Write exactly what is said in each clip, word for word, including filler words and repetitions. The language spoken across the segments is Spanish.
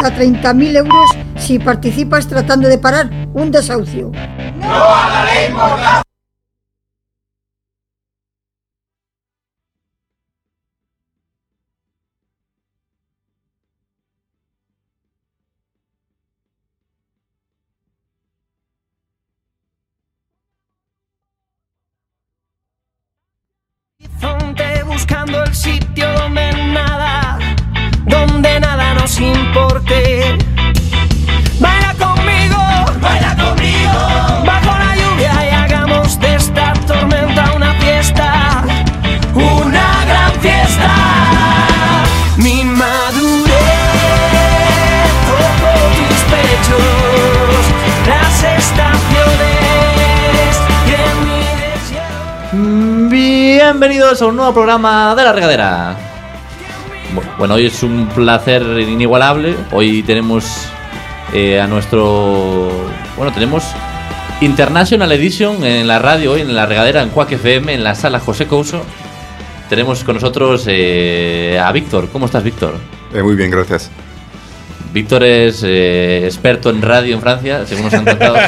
hasta treinta mil euros si participas tratando de parar un desahucio. ¡No a la ley Mordaza! Buscando el sitio donde nada, donde nada nos importe. Baila conmigo, baila conmigo, bajo la lluvia y hagamos de esta tormenta una fiesta, una gran fiesta. Mi madurez tocó tus pechos, las estaciones y en mi desierto. Bienvenidos a un nuevo programa de La Regadera. Bueno, hoy es un placer inigualable. Hoy tenemos eh, a nuestro... Bueno, tenemos International Edition en la radio, hoy en La Regadera, en Quack F M, en la sala José Couso. Tenemos con nosotros eh, a Víctor. ¿Cómo estás, Víctor? Eh, muy bien, gracias. Víctor es eh, experto en radio en Francia, según nos han contado.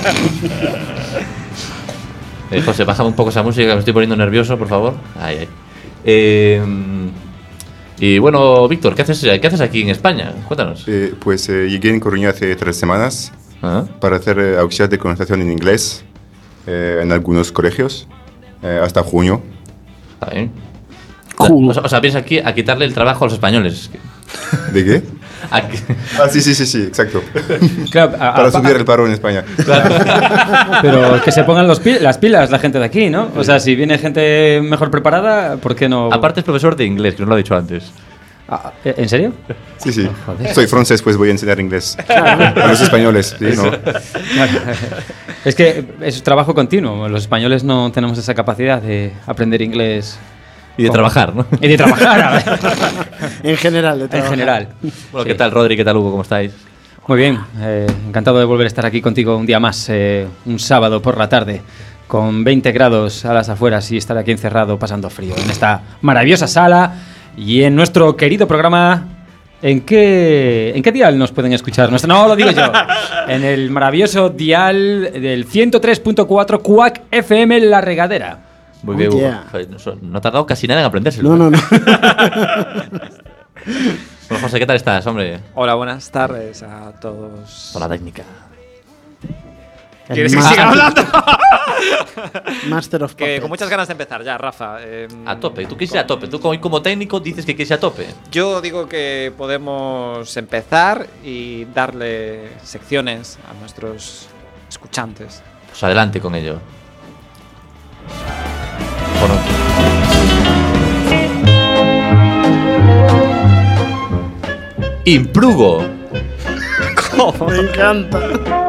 Eh, José, bájame un poco esa música, que me estoy poniendo nervioso, por favor. Ay, ay. Eh, y bueno, Víctor, ¿qué haces, ¿qué haces aquí en España? Cuéntanos. Eh, pues eh, llegué en Coruña hace tres semanas ¿Ah? para hacer eh, auxiliar de conversación en inglés eh, en algunos colegios eh, hasta junio. Está bien. O sea, o sea, piensas aquí a quitarle el trabajo a los españoles. ¿De qué? Aquí. Ah, sí, sí, sí, sí, exacto. Claro, a, para a, subir a, el paro en España. Claro. Pero que se pongan los pi- las pilas la gente de aquí, ¿no? O sea, si viene gente mejor preparada, ¿por qué no? Aparte es profesor de inglés, que nos lo ha dicho antes. Ah, ¿en serio? Sí, sí. Joder. Soy francés, pues voy a enseñar inglés a los españoles. ¿Sí? ¿No? Es que es trabajo continuo. Los españoles no tenemos esa capacidad de aprender inglés. Y de ¿Cómo? trabajar, ¿no? Y de trabajar, a ver. En general, de En trabajar. general. Bueno, Sí. ¿qué tal, Rodri? ¿Qué tal, Hugo? ¿Cómo estáis? Muy bien, eh, encantado de volver a estar aquí contigo un día más, eh, un sábado por la tarde, con veinte grados a las afueras y estar aquí encerrado pasando frío en esta maravillosa sala y en nuestro querido programa. ¿En qué, ¿En qué dial nos pueden escuchar? Nuestro, no, lo digo yo. En el maravilloso dial del ciento tres punto cuatro Quack F M La Regadera. Muy Oh, bien, Hugo. yeah. Joder, No, no ha tardado casi nada en aprendérselo. No, no, no. Bueno, José, ¿qué tal estás, hombre? Hola, buenas tardes a todos. Por la técnica. ¿Quieres El que ma- siga hablando? Master of Que Puppets. con muchas ganas de empezar ya, Rafa. Eh, A tope. Tú quieres ir a tope. Tú como, como técnico dices que quieres ir a tope. Yo digo que podemos empezar y darle secciones a nuestros escuchantes. Pues adelante con ello. Bueno. Imprugo. Me encanta.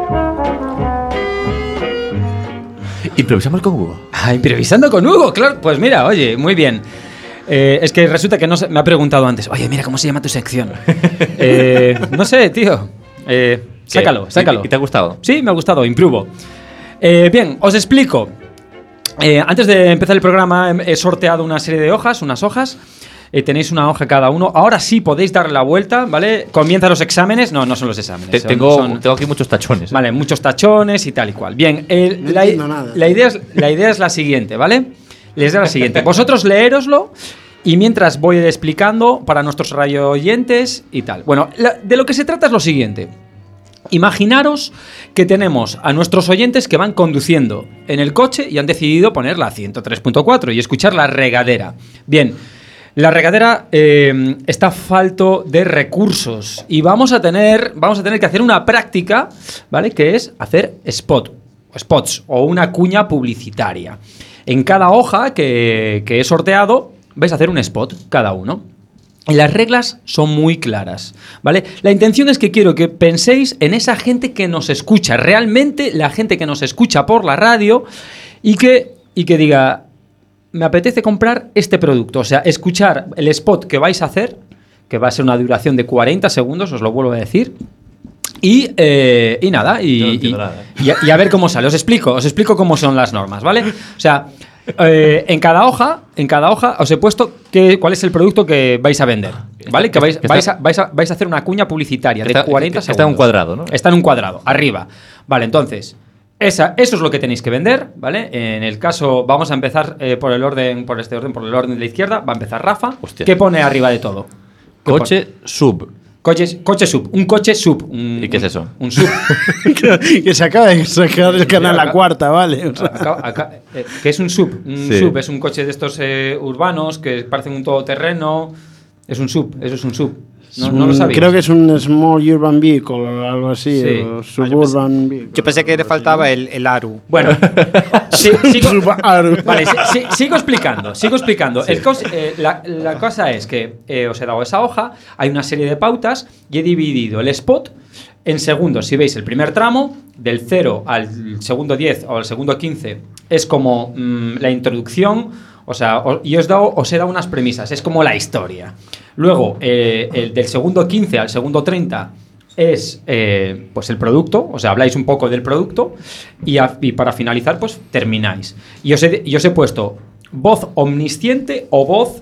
Improvisamos con Hugo. Ah, improvisando con Hugo, claro. Pues mira, oye, muy bien. Eh, es que resulta que no se, me ha preguntado antes, oye, mira, ¿cómo se llama tu sección? eh, no sé, tío. Eh, sácalo, ¿Qué? sácalo. ¿Y, y te ha gustado? Sí, me ha gustado, impruvo. Eh, bien, os explico. Eh, antes de empezar el programa he sorteado una serie de hojas, unas hojas. Eh, tenéis una hoja cada uno. Ahora sí podéis dar la vuelta, ¿vale? Comienzan los exámenes. No, no son los exámenes. Te- son- tengo, son- tengo aquí muchos tachones. ¿eh? Vale, muchos tachones y tal y cual. Bien, el- No la, entiendo nada. la idea es, la idea es la siguiente, ¿vale? La idea es la siguiente. Vosotros leéroslo y mientras voy explicando para nuestros radio oyentes y tal. Bueno, la- de lo que se trata es lo siguiente. Imaginaros que tenemos a nuestros oyentes que van conduciendo en el coche y han decidido poner la ciento tres punto cuatro y escuchar La Regadera. Bien, La Regadera eh, está falto de recursos y vamos a tener, vamos a tener que hacer una práctica, ¿vale? Que es hacer spot, spots o una cuña publicitaria. En cada hoja que, que he sorteado vais a hacer un spot cada uno. Y las reglas son muy claras, ¿vale? La intención es que quiero que penséis en esa gente que nos escucha, realmente la gente que nos escucha por la radio y que, y que diga, me apetece comprar este producto. O sea, escuchar el spot que vais a hacer, que va a ser una duración de cuarenta segundos, os lo vuelvo a decir. Y, eh, y nada, y, Yo no y, entiendo nada. y a, y a ver cómo sale. Os explico, os explico cómo son las normas, ¿vale? O sea, eh, en cada hoja, en cada hoja os he puesto que, cuál es el producto que vais a vender, ¿vale? Que vais, Está- vais, a, vais, a, vais a hacer una cuña publicitaria Está- de cuarenta está segundos. en un cuadrado, ¿no? Está en un cuadrado, arriba. Vale, entonces, esa, eso es lo que tenéis que vender, ¿vale? En el caso, vamos a empezar eh, por el orden, por este orden, por el orden de la izquierda. Va a empezar Rafa. Hostia. ¿Qué pone arriba de todo? ¿Qué Coche sub. Coche, coche sub, un coche sub. Un, ¿Y qué es eso? Un, un sub. que, que se acaba de sacar el canal La Cuarta, ¿vale? O sea, Acá- acá, eh, ¿qué es un sub? Un Sí. sub es un coche de estos eh, urbanos que parecen un todoterreno. Es un sub, eso es un sub. No, no lo un- sabéis. Creo que es un Small Urban Vehicle o algo así. Sí. O Suburban Vehicle. Yo pensé que le faltaba el, el Aru. Bueno, sí, sigo, Subaru. vale, sí, sí, sigo explicando, sigo explicando. El cos- eh, la, la cosa es que eh, os he dado esa hoja, hay una serie de pautas y he dividido el spot en segundos. Si veis el primer tramo, del cero al segundo diez o al segundo quince, es como mm, la introducción. O sea, o- y os, he dado, os he dado unas premisas, es como la historia. Luego, eh, el del segundo quince al segundo treinta es eh, pues el producto, o sea, habláis un poco del producto y, a- y para finalizar, pues termináis. Y os he, y os he puesto voz omnisciente o voz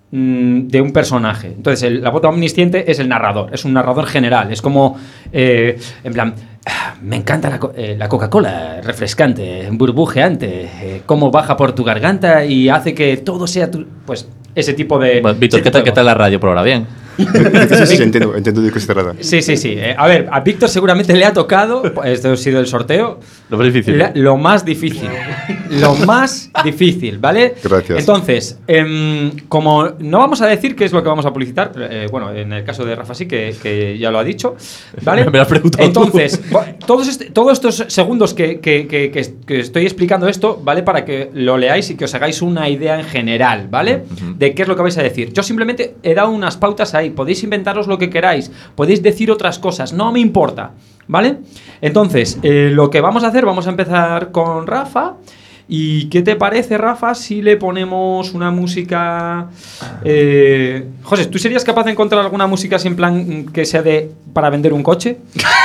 mm, de un personaje. Entonces, el- la voz omnisciente es el narrador, es un narrador general, es como, eh, en plan, "Ah, me encanta la, co- eh, la Coca-Cola, refrescante, burbujeante, eh, cómo baja por tu garganta y hace que todo sea tu... Pues ese tipo de... Bueno, Víctor, ese ¿qué tipo tal, de qué voz. tal la radio por ahora? Bien. Sí, sí, entiendo, entiendo de qué se trata. Sí, sí, sí. Eh, a ver, a Víctor seguramente le ha tocado, esto ha sido el sorteo, Lo más difícil. la- lo más difícil. Lo más difícil, ¿vale? Gracias. Entonces, em, como no vamos a decir qué es lo que vamos a publicitar, eh, bueno, en el caso de Rafa sí, que, que ya lo ha dicho, ¿vale? Me lo has preguntado tú. Entonces, bo- todos, este- todos estos segundos que, que- que- que- que estoy explicando esto, ¿vale? Para que lo leáis y que os hagáis una idea en general, ¿vale? De qué es lo que vais a decir. Yo simplemente he dado unas pautas ahí, podéis inventaros lo que queráis, podéis decir otras cosas, no me importa, ¿vale? Entonces, eh, lo que vamos a hacer, vamos a empezar con Rafa. ¿Y qué te parece, Rafa, si le ponemos una música... Eh... José, ¿tú serías capaz de encontrar alguna música así en plan que sea de para vender un coche?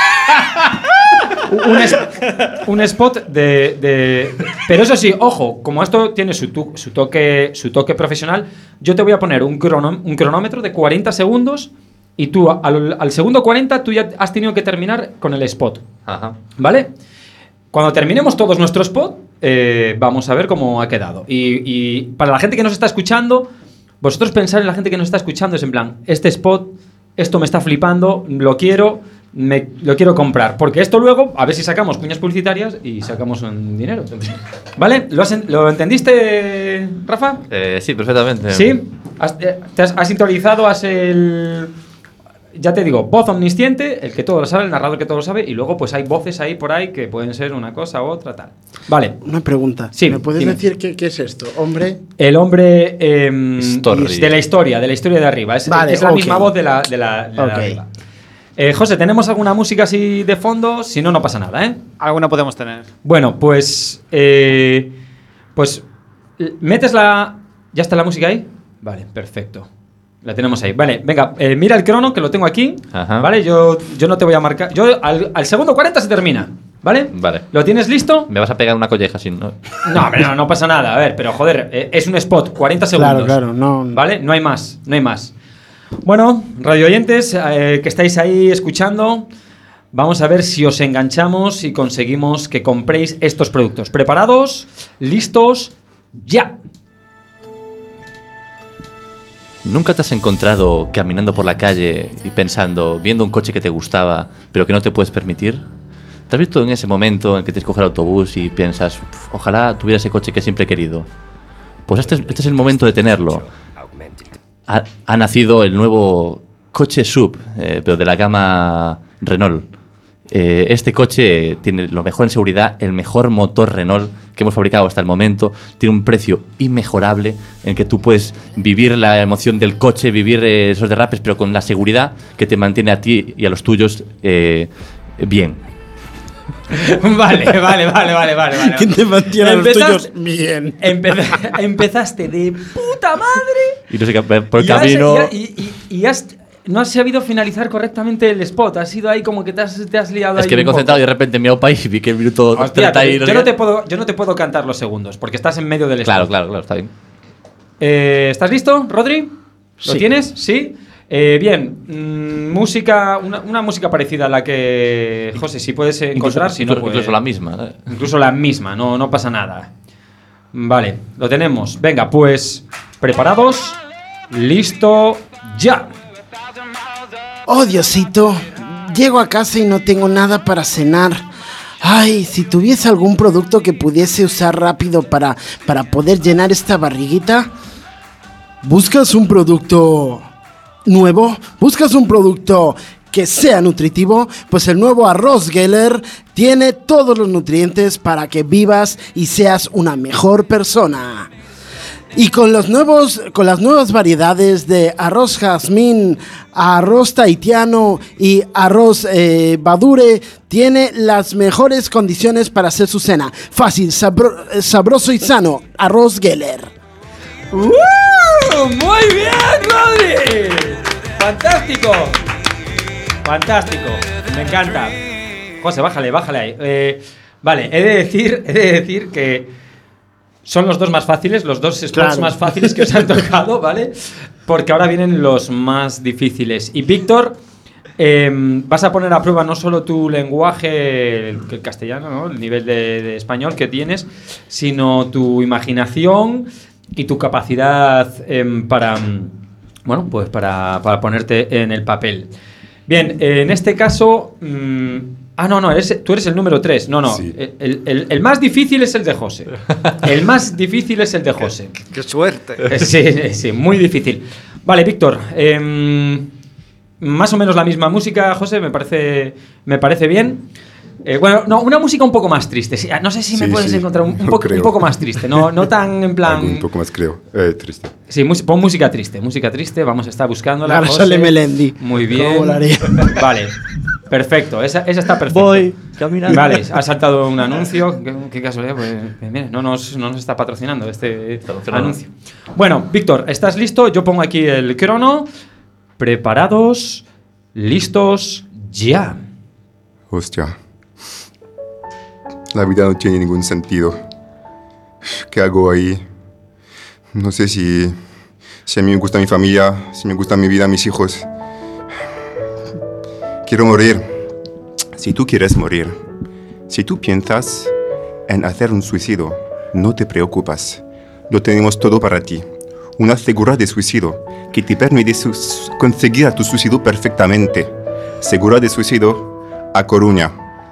un, es- un spot de, de- Pero eso sí, ojo, como esto tiene su, tu- su, toque, su toque profesional, yo te voy a poner un, crono- un cronómetro de cuarenta segundos y tú al, al segundo cuarenta tú ya has tenido que terminar con el spot. Ajá. ¿Vale? Cuando terminemos todos nuestro spot, eh, vamos a ver cómo ha quedado. Y, y para la gente que nos está escuchando, vosotros pensar en la gente que nos está escuchando es en plan, este spot, esto me está flipando, lo quiero, me, lo quiero comprar. Porque esto luego, a ver si sacamos cuñas publicitarias y sacamos un dinero. ¿Vale? ¿Lo, has en- ¿lo entendiste, Rafa? Eh, sí, perfectamente. ¿Sí? ¿Has, eh, te has, has interiorizado, has el... Ya te digo, voz omnisciente, el que todo lo sabe, el narrador que todo lo sabe, y luego pues hay voces ahí por ahí que pueden ser una cosa u otra, tal. Vale. Una pregunta. Sí, ¿Me puedes dime. decir qué, qué es esto? Hombre. El hombre em, Story. de la historia, de la historia de arriba. Es, Vale, es la ok. misma voz de la de, la, de la Ok. arriba. Eh, José, ¿tenemos alguna música así de fondo? Si no, no pasa nada, ¿eh? Alguna podemos tener. Bueno, pues... eh, pues... l- ¿Metes la... ¿Ya está la música ahí? Vale, perfecto. La tenemos ahí. Vale, venga, eh, mira el crono que lo tengo aquí. Ajá. Vale, yo, yo no te voy a marcar. Yo al, al segundo cuarenta se termina. ¿Vale? Vale. ¿Lo tienes listo? Me vas a pegar una colleja sin. ¿no? No, hombre, no, no pasa nada. A ver, pero joder, eh, es un spot, cuarenta segundos. Claro, claro, no. ¿Vale? No hay más, no hay más. Bueno, radio oyentes, eh, que estáis ahí escuchando, vamos a ver si os enganchamos y conseguimos que compréis estos productos. ¿Preparados? ¿Listos? ¡Ya! ¿Nunca te has encontrado caminando por la calle y pensando, viendo un coche que te gustaba, pero que no te puedes permitir? ¿Te has visto en ese momento en que te coges el autobús y piensas, "Uf, ojalá tuviera ese coche que siempre he querido"? Pues este es, este es el momento de tenerlo. Ha, ha nacido el nuevo coche sub, eh, pero de la gama Renault. Eh, este coche tiene lo mejor en seguridad, el mejor motor Renault que hemos fabricado hasta el momento. Tiene un precio inmejorable en que tú puedes vivir la emoción del coche, vivir eh, esos derrapes, pero con la seguridad que te mantiene a ti y a los tuyos eh, bien. Vale, vale, vale, vale, vale. vale. ¿Quién te mantiene a los Empezaste- tuyos bien? Empeza- empezaste de puta madre. Y no sé qué, por el Y has- camino. y, y- y- y has- no has sabido finalizar correctamente el spot. Has sido ahí como que te has, te has liado Es ahí que me he un poco. concentrado y de repente me he país y vi que el minuto Hostia, treinta y yo, no yo sé no qué. te puedo, yo no te puedo cantar los segundos porque estás en medio del spot. Claro, claro, claro, está bien. Eh, ¿Estás listo, Rodri? ¿Lo Sí. tienes? Sí. Eh, bien, mmm, música, una, una música parecida a la que, José, si puedes encontrar, incluso, si no, incluso, pues, incluso la misma. ¿eh? Incluso la misma, no, no pasa nada. Vale, lo tenemos. Venga, pues, preparados, listo, ya. Oh, Diosito, llego a casa y no tengo nada para cenar. Ay, si tuviese algún producto que pudiese usar rápido para, para poder llenar esta barriguita. ¿Buscas un producto nuevo? ¿Buscas un producto que sea nutritivo? Pues el nuevo arroz Geller tiene todos los nutrientes para que vivas y seas una mejor persona. Y con los nuevos, con las nuevas variedades de arroz jazmín, arroz tahitiano y arroz eh, badure, tiene las mejores condiciones para hacer su cena. Fácil, sabro- sabroso y sano. Arroz Geller. ¡Uh! ¡Muy bien, Rodri! ¡Fantástico! ¡Fantástico! Me encanta. José, bájale, bájale ahí. Eh, vale, he de decir, he de decir que son los dos más fáciles, los dos spots Claro. más fáciles que os han tocado, ¿vale? Porque ahora vienen los más difíciles. Y Víctor, eh, vas a poner a prueba no solo tu lenguaje, el, el castellano, ¿no? El nivel de, de español que tienes, sino tu imaginación y tu capacidad eh, para, bueno, pues para, para ponerte en el papel. Bien, eh, en este caso... Mmm, ah, no, no, eres, tú eres el número tres. No, no, Sí. el, el, el más difícil es el de José. El más difícil es el de José. ¡Qué suerte! Eh, Sí, sí, muy difícil. Vale, Víctor, eh, más o menos la misma música, José, me parece, me parece bien. Eh, bueno, no, una música un poco más triste. Sí, no sé si me Sí, puedes sí, encontrar un, un no poco, un creo. poco más triste, no, no tan en plan... Algo un poco más creo, eh, triste. Sí, mus- pon música triste, música triste, vamos a estar buscándola. Ahora José. sale Melendi. Muy bien. ¿Cómo lo haría? Vale, perfecto, esa, esa está perfecta. Voy caminando. Vale, ha saltado un anuncio. Qué, qué casualidad, pues eh, mira, no nos, no nos está patrocinando este Patrocinado. anuncio. Bueno, Víctor, ¿estás listo? Yo pongo aquí el crono. Preparados, listos, ya. Hostia. La vida no tiene ningún sentido. ¿Qué hago ahí? No sé si, si a mí me gusta mi familia, si me gusta mi vida, mis hijos. Quiero morir. Si tú quieres morir, si tú piensas en hacer un suicidio, no te preocupes. Lo tenemos todo para ti. Una segura de suicidio que te permite su- conseguir tu suicidio perfectamente. Segura de suicidio a Coruña.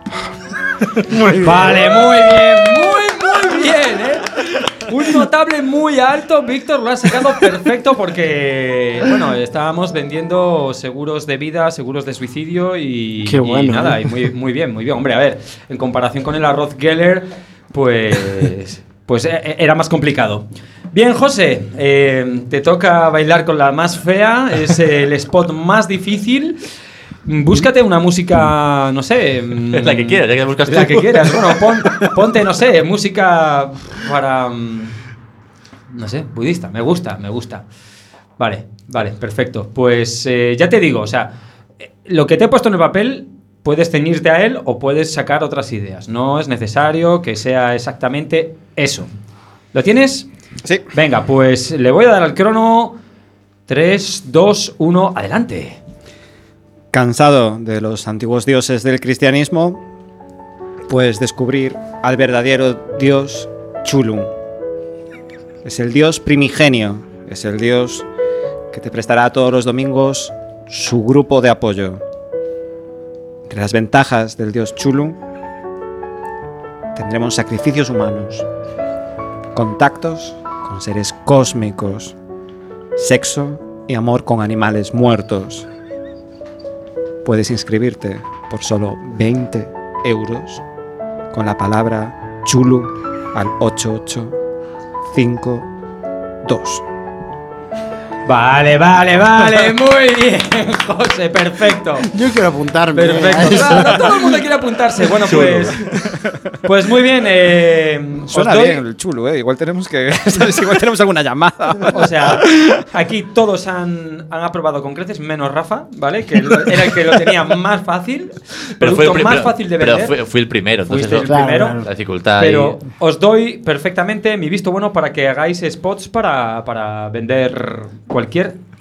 Vale, muy bien, muy, muy bien, ¿eh? Un notable muy alto, Víctor, lo ha sacado perfecto porque, bueno, estábamos vendiendo seguros de vida, seguros de suicidio y, Qué bueno, y nada, ¿eh? y muy, muy bien, muy bien. Hombre, a ver, en comparación con el arroz Geller, pues, pues eh, era más complicado. Bien, José, eh, te toca bailar con la más fea, es el spot más difícil. Búscate una música, no sé. La que quieras, ya que buscas tú. La que quieras. Bueno, pon- ponte, no sé, música para. mm, No sé, budista. Me gusta, me gusta. Vale, vale, perfecto. Pues eh, ya te digo, o sea, eh, lo que te he puesto en el papel, puedes ceñirte a él o puedes sacar otras ideas. No es necesario que sea exactamente eso. ¿Lo tienes? Sí. Venga, pues le voy a dar al crono. tres, dos, uno, adelante. Cansado de los antiguos dioses del cristianismo, pues descubrir al verdadero dios Chulun. Es el dios primigenio, es el dios que te prestará todos los domingos su grupo de apoyo. Entre las ventajas del dios Chulun tendremos sacrificios humanos, contactos con seres cósmicos, sexo y amor con animales muertos. Puedes inscribirte por solo veinte euros con la palabra Chulu al ocho ocho cinco dos. Vale, vale, vale, muy bien, José, perfecto. Yo quiero apuntarme. a Perfecto. eso. Claro, todo el mundo quiere apuntarse. Bueno, pues. Pues muy bien. Eh, os Suena doy- bien el Chulu, ¿eh? Igual tenemos que... Igual tenemos alguna llamada. O sea, aquí todos han, han aprobado con creces, menos Rafa, ¿vale? Que era el que lo tenía más fácil. Pero fue el Producto pri- más pero- fácil de pero vender. fue- fui el primero, entonces Fuiste el eso- Claro, primero. claro. la dificultad Pero ahí. os doy perfectamente mi visto bueno para que hagáis spots para, para vender cualquier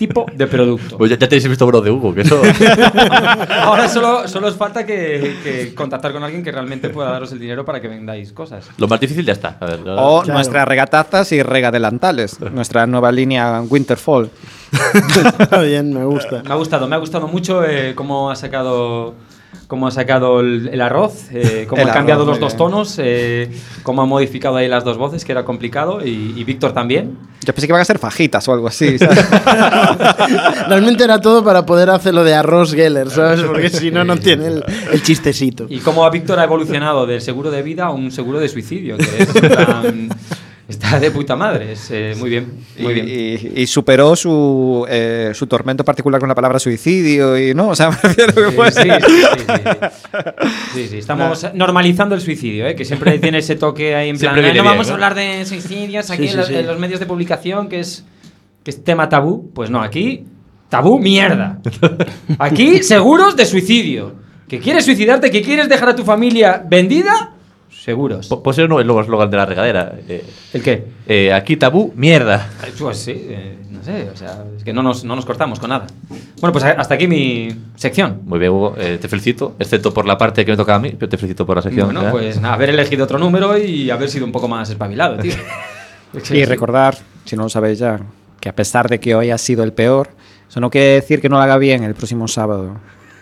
tipo de producto. Pues ya, ya tenéis visto bro de Hugo, que eso. Ahora solo, solo os falta que, que contactar con alguien que realmente pueda daros el dinero para que vendáis cosas. Lo más difícil ya está. A ver, lo- O Claro. nuestras regatazas y regadelantales. Nuestra nueva línea Winterfall. Está bien, me gusta. Me ha gustado, me ha gustado mucho eh, cómo ha sacado cómo ha sacado el, el arroz, eh, cómo El ha cambiado arroz, los dos muy bien. tonos, eh, cómo ha modificado ahí las dos voces, que era complicado, y, y Víctor también. Yo pensé que iban a ser fajitas o algo así. ¿sabes? Realmente era todo para poder hacerlo de arroz Geller, ¿sabes? Porque si no, no tiene el, el chistecito. Y cómo a Víctor ha evolucionado del seguro de vida a un seguro de suicidio, que es en plan, está de puta madre. Es eh, muy bien, muy y, bien. y- y superó su, eh, su tormento particular con la palabra suicidio y no, o sea, me refiero que Sí, fue- sí, sí, sí, sí. Sí, sí, estamos normalizando el suicidio, ¿eh? Que siempre tiene ese toque ahí en plan, Siempre "Eh, viene no bien, vamos ¿no? a hablar de suicidios aquí Sí, en, los, sí, sí. en los medios de publicación, que es, que es tema tabú". Pues no, aquí tabú mierda. Aquí seguros de suicidio. ¿Que quieres suicidarte? ¿Que quieres dejar a tu familia vendida? Seguros. Po- Puede ser uno- el nuevo eslogan de la regadera. Eh, ¿El qué? eh, aquí tabú, mierda. Pues sí, eh, no sé, o sea, es que no nos, no nos cortamos con nada. Bueno, pues hasta aquí mi sección. Muy bien, Hugo, eh, te felicito, excepto por la parte que me toca a mí, pero te felicito por la sección. Bueno, ¿eh? pues nada, haber elegido otro número y haber sido un poco más espabilado, tío. Y recordar, si no lo sabéis ya, que a pesar de que hoy ha sido el peor, eso no quiere decir que no lo haga bien el próximo sábado.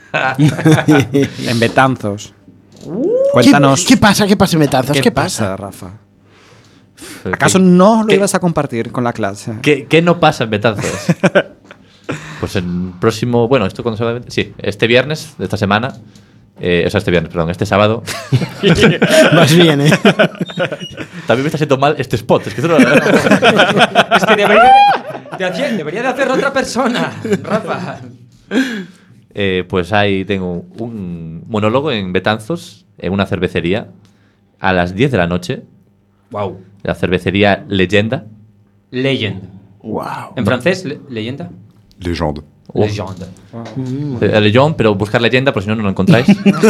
En Betanzos. Cuéntanos. ¿Qué, qué pasa? ¿Qué pasa, Metazos? ¿Qué, pasa? Rafa? Pero ¿Acaso ¿qué- no lo qué- ibas a compartir con la clase? ¿Qué, qué no pasa en Betanzos? Pues el próximo, bueno, esto cuando se va a sí, este viernes de esta semana, eh, o sea, este viernes, perdón, este sábado, Más bien, ¿eh? también me está siendo mal este spot, es que esto no- Es que debería de, hacer- debería de hacerlo otra persona, Rafa. Eh, pues ahí tengo un monólogo en Betanzos, en una cervecería, a las diez de la noche, Wow. la cervecería Leyenda. Legend. Wow. En francés, le- leyenda. Légende. Oh. Legend. Eh, Leyenda, pero buscar leyenda, por si no, no lo encontráis.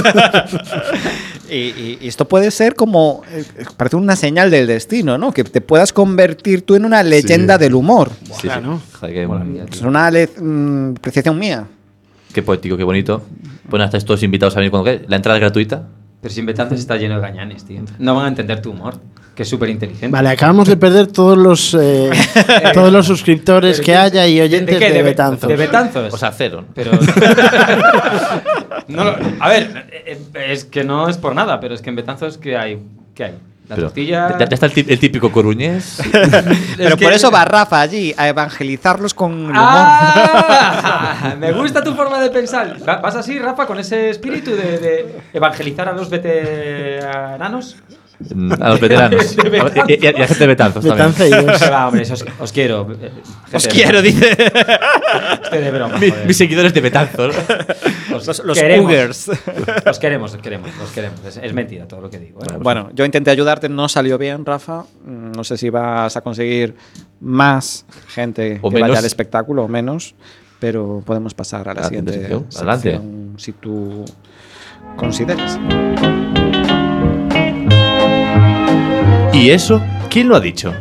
Y, y- y esto puede ser como, eh, parece una señal del destino, ¿no? Que te puedas convertir tú en una leyenda del humor. Sí, sí. Claro. Joder, qué, Molaría, Es tío. una le- mm, apreciación mía. qué poético, qué bonito. Bueno, estáis todos invitados a venir cuando queráis. La entrada es gratuita. Pero sin Betanzos está lleno de gañanes, tío. No van a entender tu humor, que es súper inteligente. Vale, acabamos de perder todos los eh, todos los suscriptores que haya y oyentes de, qué? ¿De, Betanzos. ¿De Betanzos? O sea, cero. Pero. No lo- a ver, eh, es que no es por nada, pero es que en Betanzos, ¿qué hay? ¿Qué hay? La Pero tortilla. Ya, ya está el, tí- el típico coruñés. Pero que- por eso va Rafa allí a evangelizarlos con el humor. ¡Ah! Me gusta tu forma de pensar. Va- ¿Vas así, Rafa, con ese espíritu de, de evangelizar a los veteranos? Mm, a los veteranos. De Betanzos. y, y- y a gente de Betanzos también. Betanceros. Va, hombre, os, os quiero. eh, Os gente quiero, de- dice. Estoy de broma. Mi- joder. mis seguidores de Betanzos. Os Los, los queremos. Cougars. Os queremos, os queremos, os queremos. Es, es mentira todo lo que digo. ¿eh? Bueno, yo intenté ayudarte, no salió bien, Rafa. Mm, No sé si vas a conseguir más gente O que menos. vaya al espectáculo o menos, pero podemos pasar a la Ah, siguiente sección. Adelante. sección, si tú consideres. ¿Y eso? ¿Quién lo ha dicho?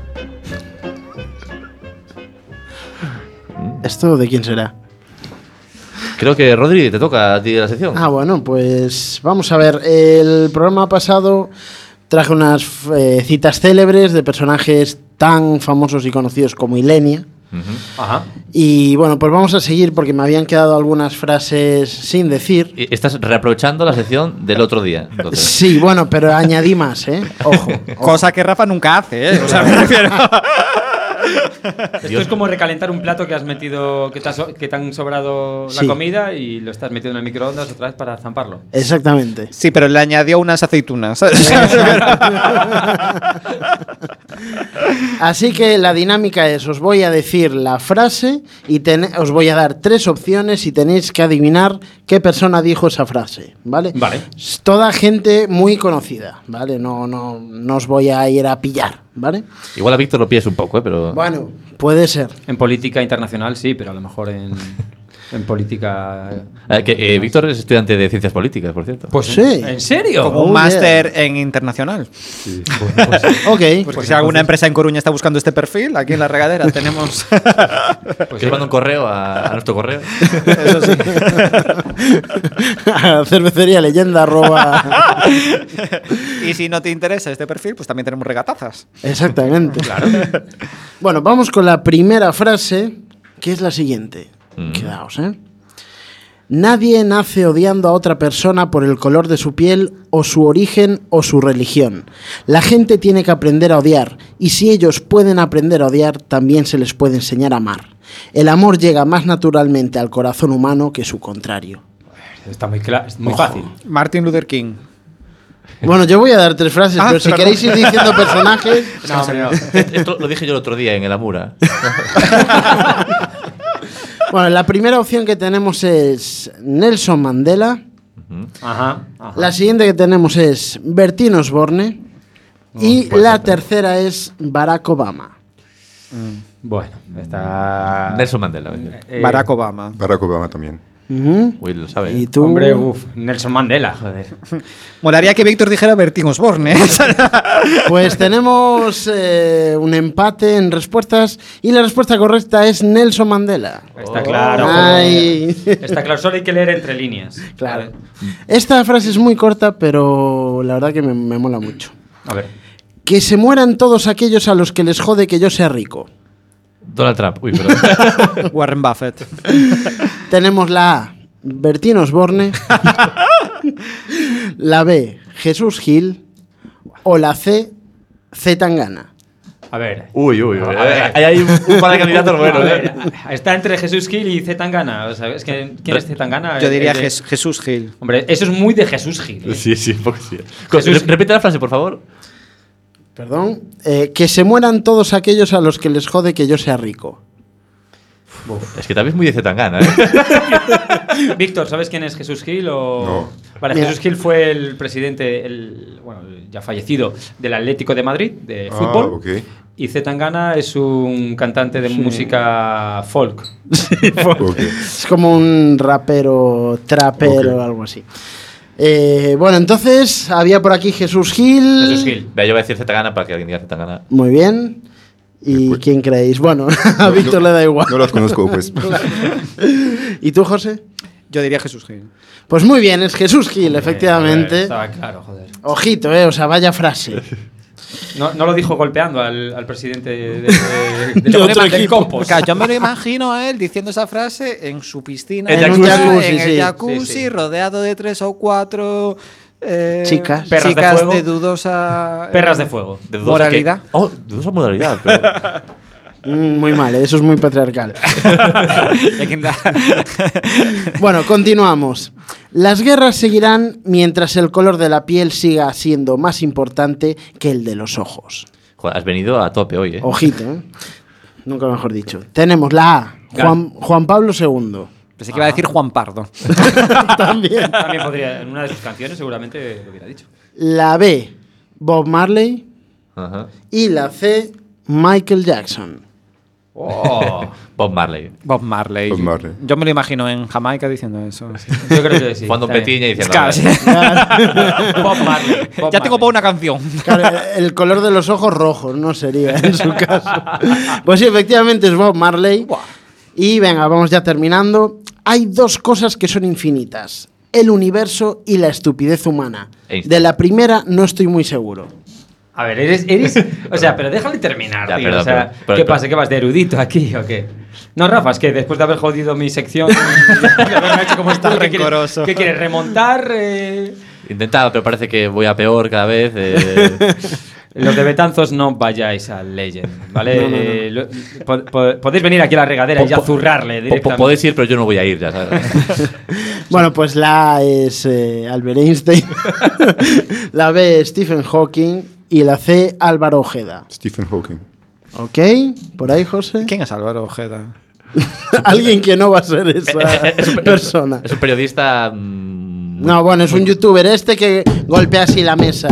¿Esto de quién será? Creo que Rodri te toca a ti la sección. Ah, bueno, pues vamos a ver. El programa pasado traje unas eh, citas célebres de personajes tan famosos y conocidos como Ilenia. Ujú. Ajá. Y bueno, pues vamos a seguir porque me habían quedado algunas frases sin decir. Y estás reaprovechando la sección del otro día. Entonces. Sí, bueno, pero añadí más, ¿eh? Ojo. Cosa que Rafa nunca hace, ¿eh? O sea, me refiero. Esto es como recalentar un plato que has metido, que te, has so- que te han sobrado la Sí. comida y lo estás metiendo en el microondas otra vez para zamparlo. Exactamente. Sí, pero le añadió unas aceitunas. ¿sabes? Así que la dinámica es, os voy a decir la frase y ten- os voy a dar tres opciones y tenéis que adivinar qué persona dijo esa frase, ¿vale? Vale. Es toda gente muy conocida, ¿vale? No, no, no os voy a ir a pillar, ¿vale? Igual a Víctor lo pillas un poco, ¿eh? Pero. Bueno, puede ser. En política internacional sí, pero a lo mejor en... en política. Eh, que, eh, Víctor es estudiante de ciencias políticas, por cierto. Pues Sí. ¿En serio? Como Oh, un yeah. máster en internacional. Ok. Pues que si alguna empresa en Coruña está buscando este perfil, aquí en La Regadera tenemos... Pues que manda un correo a, a nuestro correo. Eso sí. Cervecería leyenda arroba. Y si no te interesa este perfil, pues también tenemos regatazas. Exactamente. Bueno, vamos con la primera frase, que es la siguiente. Mm. Quedaos, ¿eh? Nadie nace odiando a otra persona por el color de su piel o su origen o su religión. La gente tiene que aprender a odiar, y si ellos pueden aprender a odiar, también se les puede enseñar a amar. El amor llega más naturalmente al corazón humano que su contrario. Está muy, cla- es muy Ojo. fácil. Martin Luther King. Bueno, yo voy a dar tres frases, Ah, pero si perdón. queréis ir diciendo personajes... No, hombre, no. Esto lo dije yo el otro día en el Amura. Bueno, la primera opción que tenemos es Nelson Mandela. Ajá, ajá. La siguiente que tenemos es Bertín Osborne. Y la tercera es Barack Obama. Bueno, está. Nelson Mandela. Eh, Barack Obama. Barack Obama también. Ujú. Uy, lo sabe. Y tú... Hombre, uff, Nelson Mandela, joder. Molaría que Víctor dijera Bertín Osborne. Pues tenemos eh, un empate en respuestas. Y la respuesta correcta es Nelson Mandela. Está claro. Ay. joder. Está claro, solo hay que leer entre líneas. Claro. Esta frase es muy corta, pero la verdad que me, me mola mucho. A ver. Que se mueran todos aquellos a los que les jode que yo sea rico. Donald Trump. Uy, perdón. Warren Buffett. Tenemos la A, Bertín Osborne. La B, Jesús Gil. O la C, Z Tangana. A ver. Uy, uy, uy. A ver. Hay, hay un, un par de candidatos A buenos, ver, ¿eh? está entre Jesús Gil y Z Tangana. O sea, es que, ¿quién es Z Tangana? Yo diría El de- Jes- Jesús Gil. Hombre, eso es muy de Jesús Gil. ¿eh? Sí, sí, un poco sí. Jesús- Re- Repite la frase, por favor. Perdón. Eh, que se mueran todos aquellos a los que les jode que yo sea rico. Es que también es muy de Zetangana, ¿eh? Víctor, ¿sabes quién es Jesús Gil? O... No. Vale, Mira. Jesús Gil fue el presidente, el, bueno, el ya fallecido, del Atlético de Madrid, de Ah, fútbol. ok. Y Z Tangana es un cantante de música folk. Ok. Es como un rapero, trapero o Ok. algo así. Eh, bueno, entonces había por aquí Jesús Gil. Jesús Gil. Vea, yo voy a decir Zetangana para que alguien diga Zetangana. Muy bien. ¿Y Pues- quién creéis? Bueno, a Víctor le da igual. No los conozco, pues. ¿Y tú, José? Yo diría Jesús Gil. Pues muy bien, es Jesús Gil, A efectivamente. ver, estaba claro, joder. Ojito, eh, o sea, vaya frase. No, no lo dijo golpeando al, al presidente de, de, de, De del otro del equipo. Compos. Porque yo me lo imagino a él diciendo esa frase en su piscina. En un jacuzzi. jacuzzi, en el sí. jacuzzi, Sí, sí. rodeado de tres o cuatro eh, Chicas. Perras de chicas fuego. de dudosa eh, Perras de fuego. De dudosa moralidad. que- Oh, dudosa moralidad. Pero... Mm, muy mal, eh, eso es muy patriarcal. Y aquí da- Bueno, continuamos. Las guerras seguirán mientras el color de la piel siga siendo más importante que el de los ojos. Joder, has venido a tope hoy, ¿eh? Ojito, ¿eh? Nunca mejor dicho. Tenemos la A, Juan, Juan Pablo segundo. Pensé que iba a decir Juan Pardo. También. También podría, en una de sus canciones seguramente lo hubiera dicho. La B, Bob Marley. Ajá. Y la C, Michael Jackson. Oh, Bob Marley. Bob Marley. Bob Marley. Yo me lo imagino en Jamaica diciendo eso. yo creo que sí. Jugando está bien. petiña y diciendo... Claro, sí. Bob Marley. Bob Ya tengo Marley. para una canción. Claro, el color de los ojos rojos, no sería en su caso. Pues sí, efectivamente es Bob Marley. Y venga, vamos ya terminando. Hay dos cosas que son infinitas: el universo y la estupidez humana. Einstein. De la primera no estoy muy seguro. A ver, eres, eres. O sea, pero déjale terminar, Ya, tío. perdón, o sea, perdón, perdón, ¿qué perdón. pasa? ¿Qué vas de erudito aquí o qué? No, Rafa, es que después de haber jodido mi sección, de haberme hecho como Está esto, ¿qué quieres- rencoroso. ¿Qué quieres? ¿Remontar? Eh? Intentaba, pero parece que voy a peor cada vez. eh. Los de Betanzos no vayáis al Legend, ¿vale? No, no, no. Eh, lo- po- po- podéis venir aquí a la regadera y ya Po- po- zurrarle Po- po- directamente. Podéis ir, pero yo no voy a ir, ya sabes. Bueno, pues la A es eh, Albert Einstein, la B Stephen Hawking y la C Álvaro Ojeda. Stephen Hawking. ¿Ok? ¿Por ahí, José? ¿Quién es Álvaro Ojeda? Alguien que no va a ser esa Es un- persona. Es un periodista... mm, No, bueno, es un youtuber este que golpea así la mesa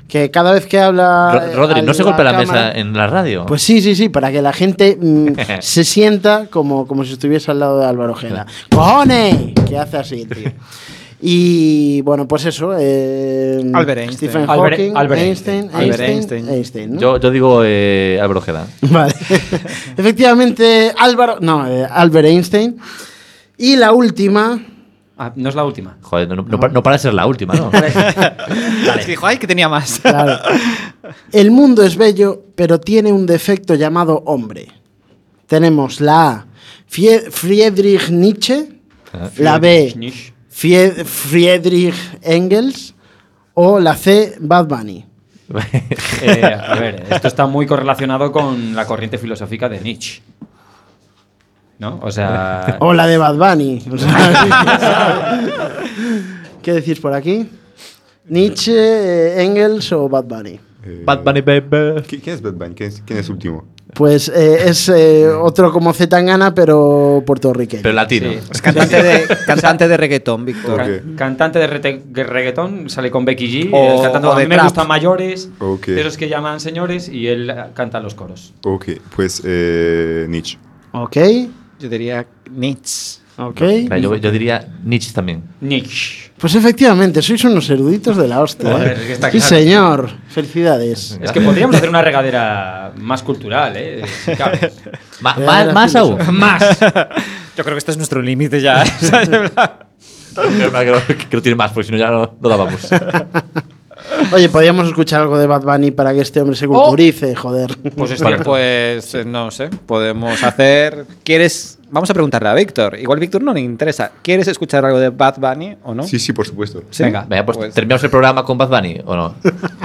Que cada vez que habla... Ro- Rodri, al- ¿no se golpea la cámara- mesa en la radio? Pues sí, sí, sí, para que la gente mm, se sienta como, como si estuviese al lado de Álvaro Ojeda. ¡Cojones! Que hace así, tío. Y bueno, pues eso. Eh, Albert Einstein. Stephen Albert- Hawking, Albert Einstein, Einstein. Albert Einstein, Einstein. Einstein, ¿no? Yo, yo digo eh, Álvaro Ojeda. Vale. Efectivamente, Álvaro. No, eh, Albert Einstein. Y la última. Ah, no es la última. Joder, no, no, no pa- no para de ser la última, ¿no? Es que dijo, ay, que tenía más. Claro. El mundo es bello, pero tiene un defecto llamado hombre. Tenemos la A, Fie- Friedrich Nietzsche. La B, Nietzsche. Fie- Friedrich Engels. O la C, Bad Bunny. Eh, a ver, esto está muy correlacionado con la corriente filosófica de Nietzsche. ¿No? O sea. O la de Bad Bunny. O sea, ¿qué decís por aquí? Nietzsche, eh, Engels o Bad Bunny. Eh, Bad Bunny, baby. ¿qui- ¿Quién es Bad Bunny? ¿Quién es, quién es último? Pues eh, es eh, otro como Zetangana, pero puertorriqueño. Pero latino. Sí. Es cantante de, cantante de reggaetón, Víctor. Ok. Can- Cantante de, rete- de reggaetón, sale con Becky G. O- eh, cantando, o a de mí me trap. gustan mayores, Ok. de esos que llaman señores, y él eh, canta los coros. Ok, pues eh, Nietzsche. Ok, Yo diría Nietzsche. ok. Claro, Yo, yo diría Nietzsche también. Nietzsche. Pues efectivamente, sois unos eruditos de la hostia. Joder, ¿eh? es que está Sí, claro. señor. Felicidades. Es que podríamos hacer una regadera más cultural, ¿eh? Si cabe. Ma- Eh, ma- la ¿Más aún? Más. Yo creo que este es nuestro límite ya. Creo que, que no tiene más, porque si no ya no, no dábamos. Oye, podríamos escuchar algo de Bad Bunny para que este hombre se culturice, joder. Pues es Vale, cierto. pues eh, no sé. Podemos hacer. ¿Quieres.? Vamos a preguntarle a Víctor. Igual Víctor no le interesa. ¿Quieres escuchar algo de Bad Bunny o no? Sí, sí, por supuesto. ¿Sí? Venga. Venga, pues, Pues- terminamos el programa con Bad Bunny, ¿o no?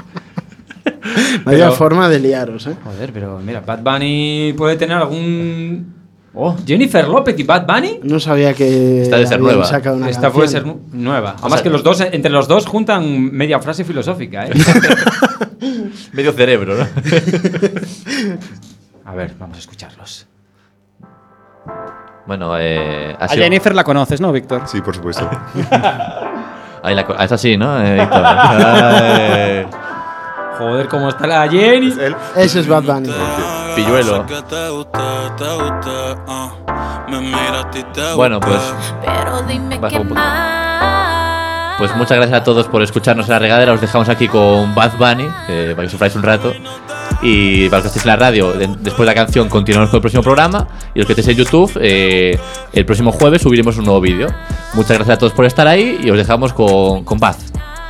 Vaya Pero- forma de liaros, ¿eh? Joder, pero mira, Bad Bunny puede tener algún. Oh, Jennifer López y Bad Bunny. No sabía que Esta debe ser habían nueva. sacado una Esta puede ser canción. nu- nueva. Además sea- que los dos, entre los dos juntan media frase filosófica, ¿eh? Medio cerebro, ¿no? A ver, vamos a escucharlos. Bueno, eh. ha A sido- Jennifer la conoces, ¿no, Víctor? Sí, por supuesto. Ahí la co- es así, ¿no? Eh, Víctor? Ay, Joder, cómo está la Jenny. Ese es Bad Bunny. pilluelo. Bueno, pues. Pero dime Baja qué un poco. más. Pues muchas gracias a todos por escucharnos en la regadera. Os dejamos aquí con Bad Bunny, eh, para que sufráis un rato. Y para los que estéis en la radio, de- después de la canción, continuamos con el próximo programa. Y los que estéis en YouTube, eh, el próximo jueves subiremos un nuevo vídeo. Muchas gracias a todos por estar ahí y os dejamos con, con Bad.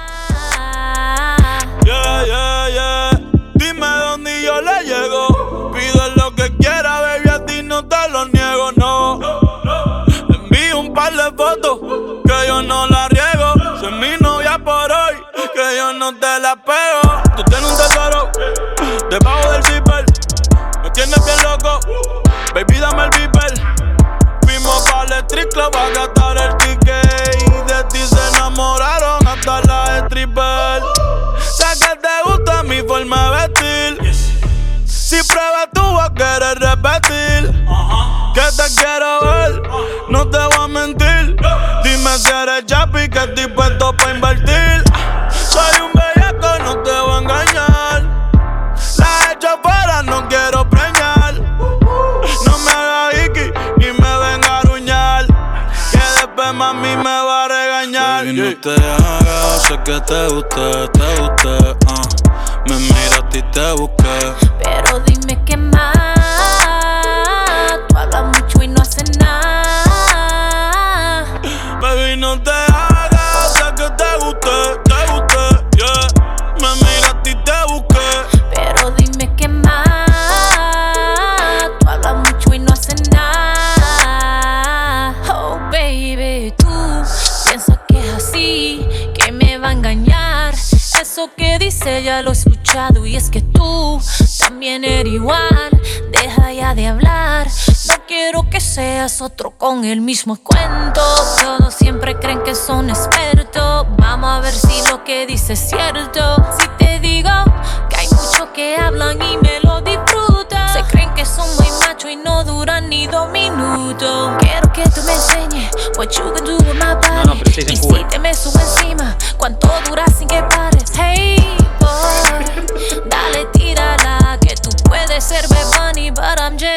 Yeah, yeah, yeah. Dime dónde y yo le llego. Pide lo que quiera, baby, a ti no te lo niego, no. Te envío un par de fotos que yo no la riego. Soy mi novia por hoy, que yo no te la pego. Tú tienes un tesoro debajo del zipper. Me tienes bien loco, baby, dame el beeper. Fuimos para el street club a gastar el ticket. Y de ti se enamoraron hasta las strippers. Sé que te gusta mi forma de vestir. Si pruebas tú vas a querer repetir. Que te quiero ver, no te voy a mentir. Dime si eres chapi, que estoy puesto pa' invertir. Soy un bellaco, no te voy a engañar. La he hecho fuera, no quiero preñar. No me hagas iki, ni me venga a aruñar. Que después mami me va a regañar. Baby, no te hagas, sé que te guste, te guste, uh. Me miraste y te busqué. Pero dime qué más. Tú hablas mucho y no haces nada. Baby, no te hagas, sé que te guste, te guste, yeah. Me miraste y te busqué. Pero dime qué más. Tú hablas mucho y no haces nada. Oh, baby, tú piensas que es así, que me va a engañar. Eso que dice ya lo he escuchado y es que tú también eres igual. Deja ya de hablar, no quiero que seas otro con el mismo cuento. Todos siempre creen que son expertos. Vamos a ver si lo que dices es cierto. Si te digo que hay muchos que hablan y me lo disfrutan. Se creen que son muy machos y no duran ni dos minutos. Quiero que tú me enseñes what you can do with my body. No, no, pero estáis en Y Cuba. si te me subo encima, cuánto dura sin que pares. Hey, boy.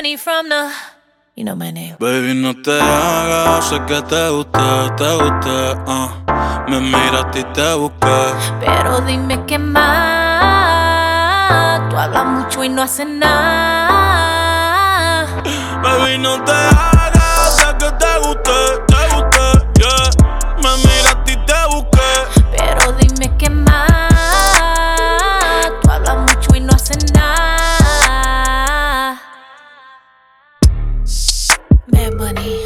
Bunny from the, you know my name. Baby, no te hagas, sé que te gusta, te gusta. Uh. Me miraste y te busqué. Pero dime qué más. Tú hablas mucho y no haces nada. Baby, no te hagas, sé que te gusta, te gusta, yeah. Me miraste y te busqué. Pero dime qué más. Tú hablas mucho y no haces nada. Bad Bunny,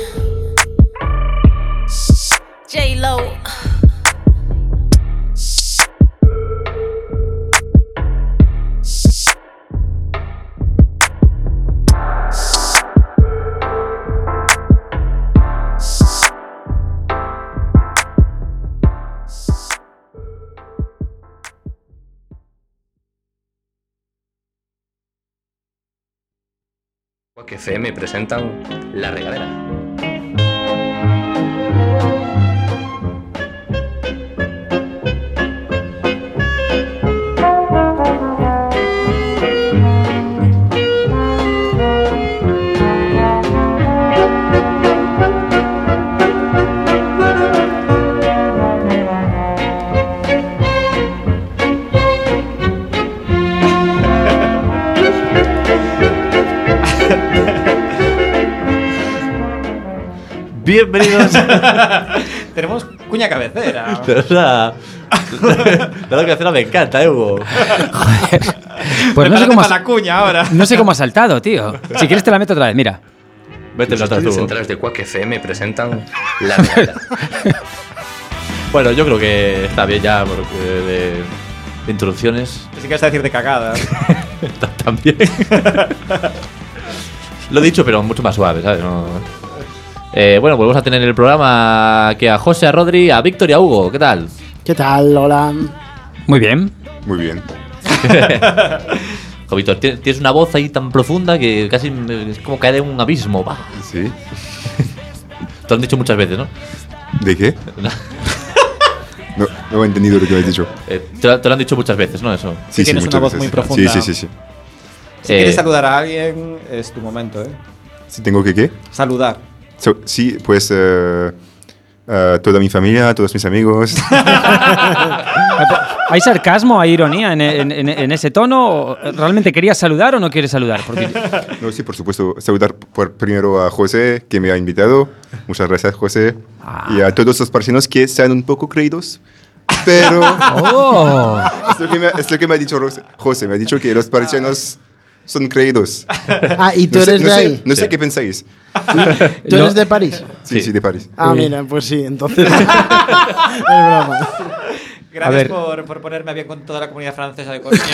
J-Lo. Que F M presentan La Regadera. Bienvenidos. Tenemos cuña cabecera. Pero la, la cabecera me encanta, eh, Hugo. Joder. Pues no sé cómo ha, la cuña ahora. no sé cómo ha saltado, tío. Si quieres te la meto otra vez, mira. Vete Los atrás, estudios Hugo. centrales de Quack F M presentan La Regadera. Bueno, yo creo que está bien ya porque de, de introducciones. Si quieres decir de cagadas. También. Lo he dicho, pero mucho más suave, ¿sabes? No. Eh, bueno, volvemos a tener en el programa que a José, a Rodri, a Víctor y a Hugo. ¿Qué tal? ¿Qué tal? Hola. Muy bien. Muy bien. Jo, Víctor, ti- tienes una voz ahí tan profunda que casi me- es como caer en un abismo. Bah. Sí. Te lo han dicho muchas veces, ¿no? ¿De qué? No, no he entendido lo que me has dicho. Eh, te, lo- te lo han dicho muchas veces, ¿no? Eso. Sí, sí, tienes muchas una voz veces. muy profunda. Sí, sí, sí, sí. Si Eh, quieres saludar a alguien, es tu momento, ¿eh? Si tengo que qué? Saludar. So, sí, pues eh, eh, toda mi familia, todos mis amigos. ¿Hay sarcasmo, hay ironía en, en- en- en ese tono? ¿Realmente querías saludar o no quieres saludar? Porque No, sí, por supuesto. Saludar por primero a José, que me ha invitado. Muchas gracias, José. Y a todos los parcianos que sean un poco creídos. Pero ¡Oh! es, lo que me, es lo que me ha dicho Ros- José. Me ha dicho que los parcianos son creídos. Ah, ¿y tú No sé, eres no de sé- ahí? no sé qué pensáis. ¿Tú No. eres de París? Sí, Sí. sí, de París. Ah, mira, pues sí, entonces. Es broma. Gracias ver. por, por ponerme bien con toda la comunidad francesa de Coruña.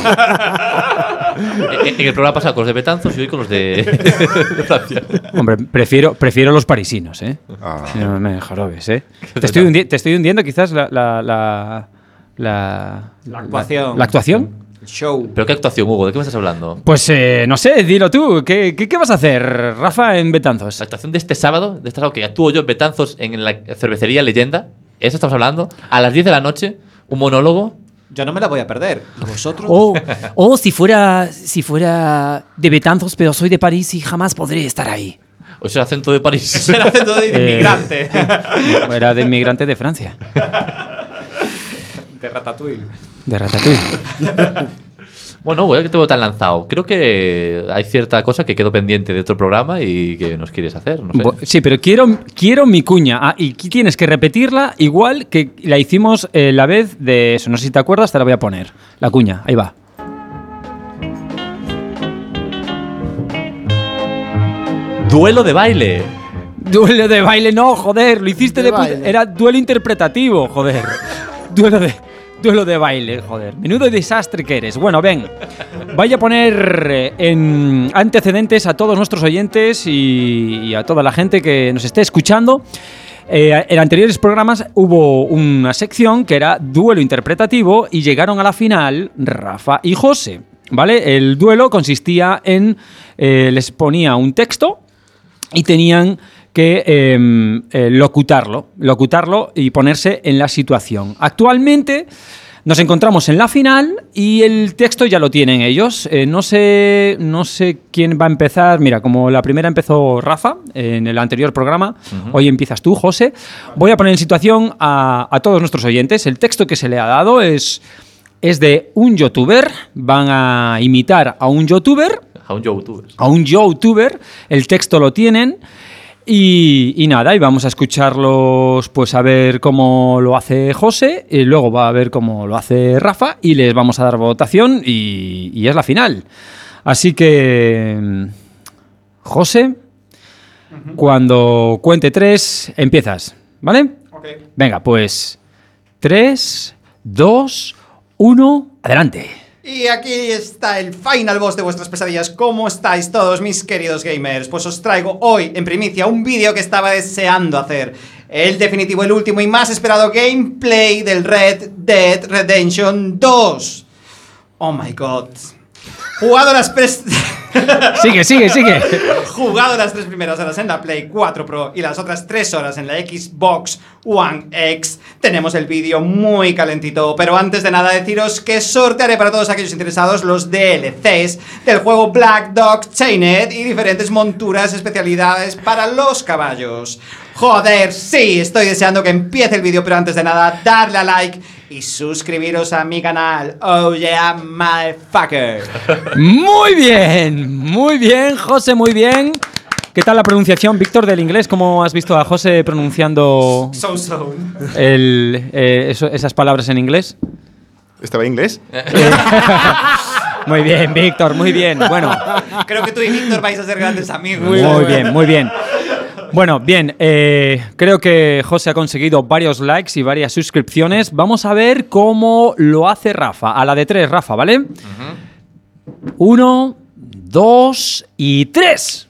en, en el programa pasado con los de Betanzos y hoy con los de, de Francia. Hombre, prefiero, prefiero los parisinos, ¿eh? Ah. No me jorobes, ¿eh? Te estoy, hundi- te estoy hundiendo quizás la... La, la, la, La actuación. La, la actuación. Show. ¿Pero qué actuación, Hugo? ¿De qué me estás hablando? Pues eh, no sé, dilo tú. ¿Qué, qué, qué vas a hacer, Rafa, en Betanzos? La actuación de este sábado, de este sábado que actúo yo en Betanzos en la cervecería Leyenda. Eso estamos hablando. A las diez de la noche, un monólogo. Yo no me la voy a perder. ¿Y vosotros? O oh, si fuera si fuera de Betanzos, pero soy de París y jamás podré estar ahí. O sea, el acento de París. Es el acento de Eh, inmigrante. Era de inmigrante de Francia, De Ratatouille. de Ratatouille. Bueno, Hugo, ya que te veo tan lanzado. Creo que hay cierta cosa que quedó pendiente de otro programa y que nos quieres hacer. No sé. Bo- Sí, pero quiero, quiero mi cuña. Ah, y aquí tienes que repetirla igual que la hicimos eh, la vez de eso. No sé si te acuerdas, te la voy a poner. La cuña, ahí va. Duelo de baile. Duelo de baile, no, joder, lo hiciste de, De puta- baile. Era duelo interpretativo, joder. Duelo de, duelo de baile, joder. Menudo desastre que eres. Bueno, ven, voy a poner eh, en antecedentes a todos nuestros oyentes y, y a toda la gente que nos esté escuchando. Eh, en anteriores programas hubo una sección que era duelo interpretativo y llegaron a la final Rafa y José, ¿vale? El duelo consistía en, eh, les ponía un texto y tenían que eh, eh, locutarlo, locutarlo y ponerse en la situación. Actualmente, Nos encontramos en la final y el texto ya lo tienen ellos. Eh, no sé, no sé quién va a empezar. Mira, como la primera empezó Rafa en el anterior programa, uh-huh. hoy empiezas tú, José. Voy a poner en situación a, a todos nuestros oyentes. El texto que se le ha dado es, es de un youtuber. Van a imitar a un youtuber. A un youtuber. A un youtuber. El texto lo tienen. Y, y nada, y vamos a escucharlos, pues a ver cómo lo hace José, y luego va a ver cómo lo hace Rafa, y les vamos a dar votación, y, y es la final. Así que, José, uh-huh. cuando cuente tres, empiezas, ¿vale? Ok. Venga, pues, tres, dos, uno, adelante. Y aquí está el final boss de vuestras pesadillas. ¿Cómo estáis todos, mis queridos gamers? Pues os traigo hoy, en primicia, un vídeo que estaba deseando hacer. El definitivo, el último y más esperado gameplay del Red Dead Redemption dos. Oh my god. Jugado las pres... Sigue, sigue, sigue. Jugado las tres primeras horas en la Play cuatro Pro y las otras tres horas en la Xbox One X. Tenemos el vídeo muy calentito, pero antes de nada deciros que sortearé para todos aquellos interesados los D L Cs del juego Black Dog Chained y diferentes monturas, especialidades para los caballos. Joder, sí, estoy deseando que empiece el vídeo, pero antes de nada, darle a like y suscribiros a mi canal. Oh yeah, motherfucker. Muy bien, muy bien, José, muy bien. ¿Qué tal la pronunciación, Víctor, del inglés? ¿Cómo has visto a José pronunciando So so. el, eh, eso, esas palabras en inglés? ¿Estaba en inglés? Muy bien, Víctor, muy bien. Bueno, creo que tú y Víctor vais a ser grandes amigos. Muy, muy bien, muy bien. Bueno, bien, eh, creo que José ha conseguido varios likes y varias suscripciones. Vamos a ver cómo lo hace Rafa. A la de tres, Rafa, ¿vale? Uh-huh. Uno, dos y tres.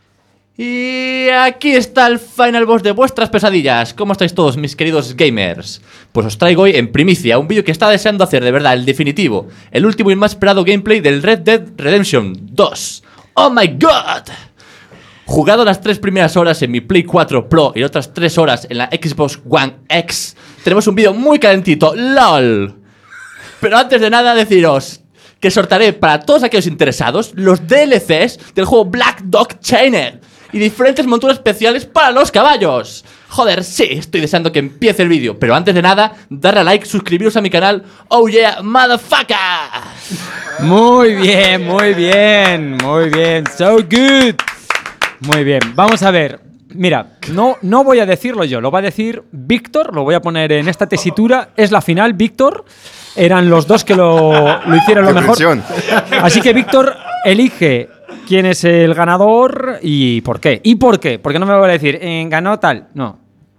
Y aquí está el final boss de vuestras pesadillas. ¿Cómo estáis todos, mis queridos gamers? Pues os traigo hoy en primicia un vídeo que estaba deseando hacer, de verdad, el definitivo, el último y más esperado gameplay del Red Dead Redemption dos. ¡Oh my god! Jugado las tres primeras horas en mi Play cuatro Pro y otras tres horas en la Xbox One X, tenemos un vídeo muy calentito, LOL. Pero antes de nada deciros que sortearé para todos aquellos interesados los D L Cs del juego Black Dog Chained y diferentes monturas especiales para los caballos. Joder, sí, estoy deseando que empiece el vídeo, pero antes de nada, darle a like, suscribiros a mi canal. Oh yeah, motherfucker. Muy bien, muy bien, muy bien, so good. Muy bien, vamos a ver. Mira, no, no voy a decirlo yo, lo va a decir Víctor, lo voy a poner en esta tesitura. Es la final, Víctor. Eran los dos que lo, lo hicieron lo mejor. Así que Víctor elige quién es el ganador y por qué. ¿Y por qué? Porque no me voy a decir, eh, ganó tal. No.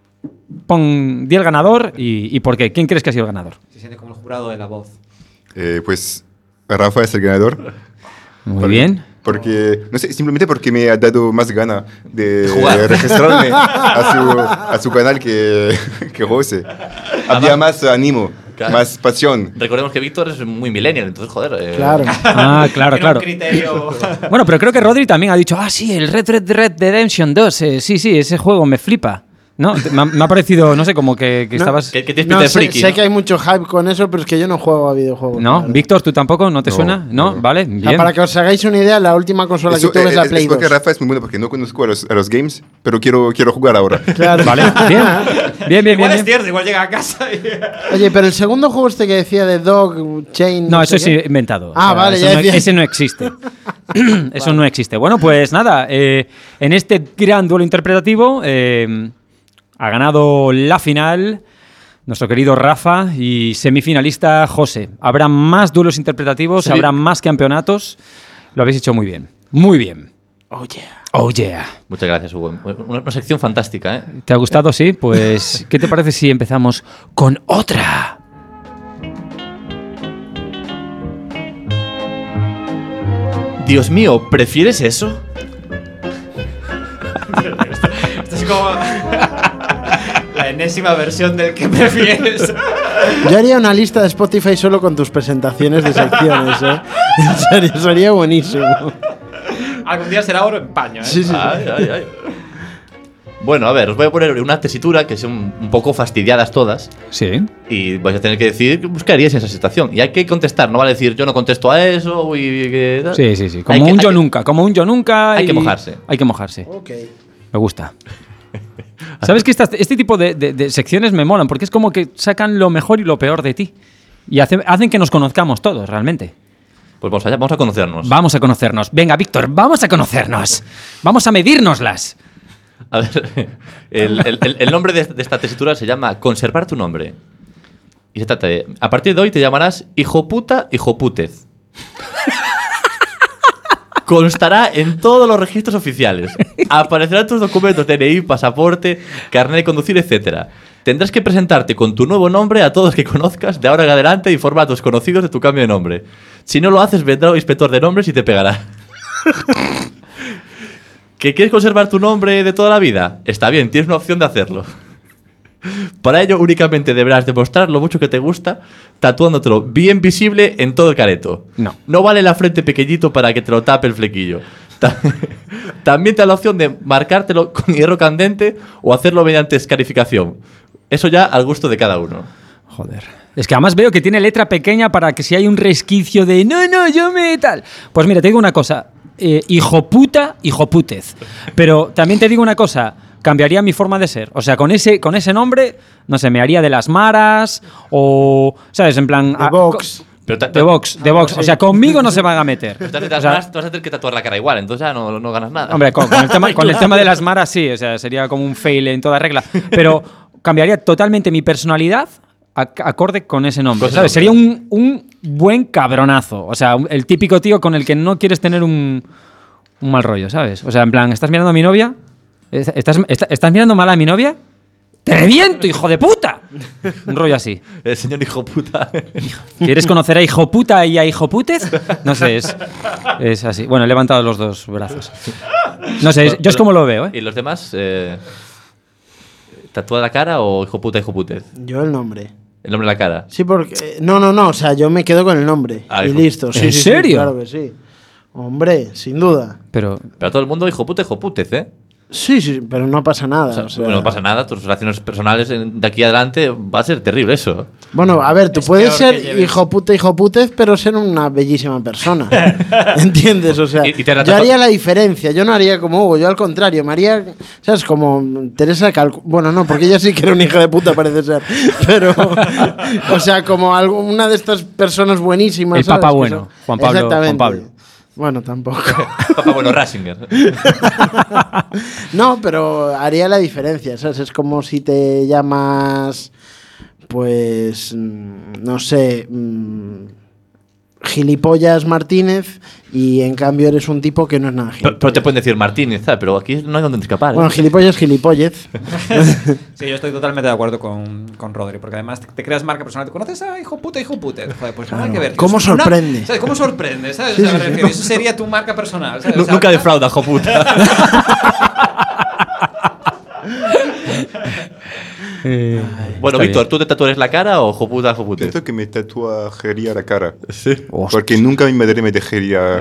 Pon, di el ganador y, y por qué. ¿Quién crees que ha sido el ganador? Se siente como el jurado de La Voz. Eh, pues Rafa es el ganador. Muy Por, bien. Porque, no sé, simplemente porque me ha dado más gana de, de registrarme a su, a su canal que, que José. Había más ánimo, claro, más pasión. Recordemos que Víctor es muy millennial, entonces, joder. Eh. Claro. Ah, claro, claro. Criterio. Bueno, pero creo que Rodri también ha dicho, ah, sí, el Red Red Red Redemption dos. Eh, sí, sí, ese juego me flipa. No, me ha, me ha parecido, no sé, como que, que no, estabas... Que, que te no, de sé, friki, sé ¿no? que hay mucho hype con eso, pero es que yo no juego a videojuegos. ¿No? Claro. Víctor, ¿tú tampoco? ¿No te No, suena? ¿No? no. Vale, O sea, bien. para que os hagáis una idea, la última consola Eso, que tuve eh, es la es, Play es porque dos. Rafa es muy bueno porque no conozco a los, a los games, pero quiero, quiero jugar ahora. Claro. Vale, bien. Bien, bien, Igual bien. es bien. cierto, igual llega a casa y... Oye, pero el segundo juego este que decía de Dog Chain... No, sé eso qué. es inventado. Ah, vale, eso ya no, decía. ese no existe. Eso no existe. Bueno, pues nada, eh, en este gran duelo interpretativo eh, ha ganado la final nuestro querido Rafa y semifinalista José. Habrá más duelos interpretativos, Sí. habrá más campeonatos. Lo habéis hecho muy bien. Muy bien. Oh, yeah. Oh, yeah. Muchas gracias, Hugo. Una, una sección fantástica, ¿eh? ¿Te ha gustado? Sí. Pues, ¿qué te parece si empezamos con otra? Dios mío, ¿prefieres eso? Esto es como la enésima versión del que prefieres. Yo haría una lista de Spotify solo con tus presentaciones de secciones, ¿eh? En serio, sería buenísimo. Algún día será oro en paño, ¿eh? Sí, sí, sí. Ay, ay, ay. Bueno, a ver, os voy a poner una tesitura que son un poco fastidiadas todas. Sí. Y vais a tener que decir qué buscaríais en esa situación. Y hay que contestar, no vale decir yo no contesto a eso y que tal. Sí, sí, sí. Como Hay un que- yo hay que- nunca, como un yo nunca. Hay y- que mojarse. Hay que mojarse. Ok. Me gusta. ¿Sabes que estas- este tipo de, de- de secciones me molan? Porque es como que sacan lo mejor y lo peor de ti. Y hace- hacen que nos conozcamos todos, realmente. Pues vamos allá, vamos a conocernos. Vamos a conocernos. Venga, Víctor, vamos a conocernos. Vamos a medírnoslas. A ver, el, el- el- el nombre de, de esta tesitura se llama Conservar tu nombre. Y se trata de, a partir de hoy te llamarás hijo puta, hijo putez. Constará en todos los registros oficiales. Aparecerán tus documentos, D N I, pasaporte, carnet de conducir, etcétera. Tendrás que presentarte con tu nuevo nombre a todos que conozcas de ahora en adelante y informa a tus conocidos de tu cambio de nombre. Si no lo haces, vendrá un inspector de nombres y te pegará. ¿Que quieres conservar tu nombre de toda la vida? Está bien, tienes una opción de hacerlo. Para ello, únicamente deberás demostrar lo mucho que te gusta tatuándotelo bien visible en todo el careto. No. No vale la frente pequeñito para que te lo tape el flequillo. Ta- También te da la opción de marcártelo con hierro candente o hacerlo mediante escarificación. Eso ya al gusto de cada uno. Joder. Es que además veo que tiene letra pequeña para que si hay un resquicio de no, no, yo me tal. Pues mira, te digo una cosa. Eh, hijo puta, hijo putez. Pero también te digo una cosa. Cambiaría mi forma de ser. O sea, con ese, con ese nombre, no sé, me haría de las maras o, ¿sabes? En plan... De ah, Vox. Pero ta- De Vox, de Vox. O sea, conmigo no se van a meter. Pero te haces las O sea, maras, te vas a tener que tatuar la cara igual, entonces ya no, no ganas nada. Hombre, con, con el tema, con el tema de las maras sí, o sea, sería como un fail en toda regla. Pero cambiaría totalmente mi personalidad ac- acorde con ese nombre, Con ese ¿sabes? nombre. Sería un, un buen cabronazo. O sea, un- el típico tío con el que no quieres tener un, un mal rollo, ¿sabes? O sea, en plan, ¿estás mirando a mi novia? ¿Estás, est- ¿Estás mirando mal a mi novia? ¡Te reviento, hijo de puta! Un rollo así. El señor hijo puta. ¿Quieres conocer a hijo puta y a hijo putez? No sé, es, es así. Bueno, he levantado los dos brazos. No sé, es- yo es como lo veo, ¿eh? ¿Y los demás? Eh, ¿Tatúa la cara o hijo puta, hijo putez? Yo el nombre. El nombre de la cara. Sí, porque... No, no, no. O sea, yo me quedo con el nombre. Ah, y hijo- listo. Sí, ¿En sí, sí, serio? claro que sí. Hombre, sin duda. Pero, Pero a todo el mundo hijo puta, hijo putez, ¿eh? Sí, sí, pero no pasa nada. O sea, o sea- bueno, no pasa nada, tus relaciones personales en- de aquí adelante va a ser terrible eso. Bueno, a ver, tú Es puedes peor que ser lleves- hijo puta, hijo putez, pero ser una bellísima persona. ¿Entiendes? O sea, Y- y te la yo tapa- haría la diferencia. Yo no haría como Hugo, yo al contrario. Me haría, ¿sabes? Como Teresa Calcu... Bueno, no, porque ella sí que era una hija de puta, parece ser. Pero, o sea, como algo- una de estas personas buenísimas. El ¿sabes? Papa Que Bueno, son- Juan Pablo- Exactamente. Juan Pablo. Bueno, tampoco. Papá, bueno, Ratzinger. No, pero haría la diferencia, ¿sabes? Es como si te llamas, pues, mm, no sé, mm, gilipollas Martínez y en cambio eres un tipo que no es nada Pero, gilipollas. pero te pueden decir Martínez, ¿sabes? Pero aquí no hay donde escapar. ¿eh? Bueno, gilipollas, gilipollez. Sí, yo estoy totalmente de acuerdo con, con Rodri, porque además te, te creas marca personal. ¿Te conoces a hijo puta, hijo puta? Joder, pues nada que ver. tío. ¿Cómo Es una- sorprende? ¿sabes? ¿Cómo sorprende? ¿Sabes? Sí, O sea, sí, me sí. refiero, eso sería tu marca personal. ¿sabes? Nu- O sea, Nunca defrauda, hijo puta. Bueno, Está Víctor, bien. ¿tú te tatuarías la cara o hijo puta, hijo putez? Pienso que me tatuaría la cara. Sí. Porque nunca mi madre me dejaría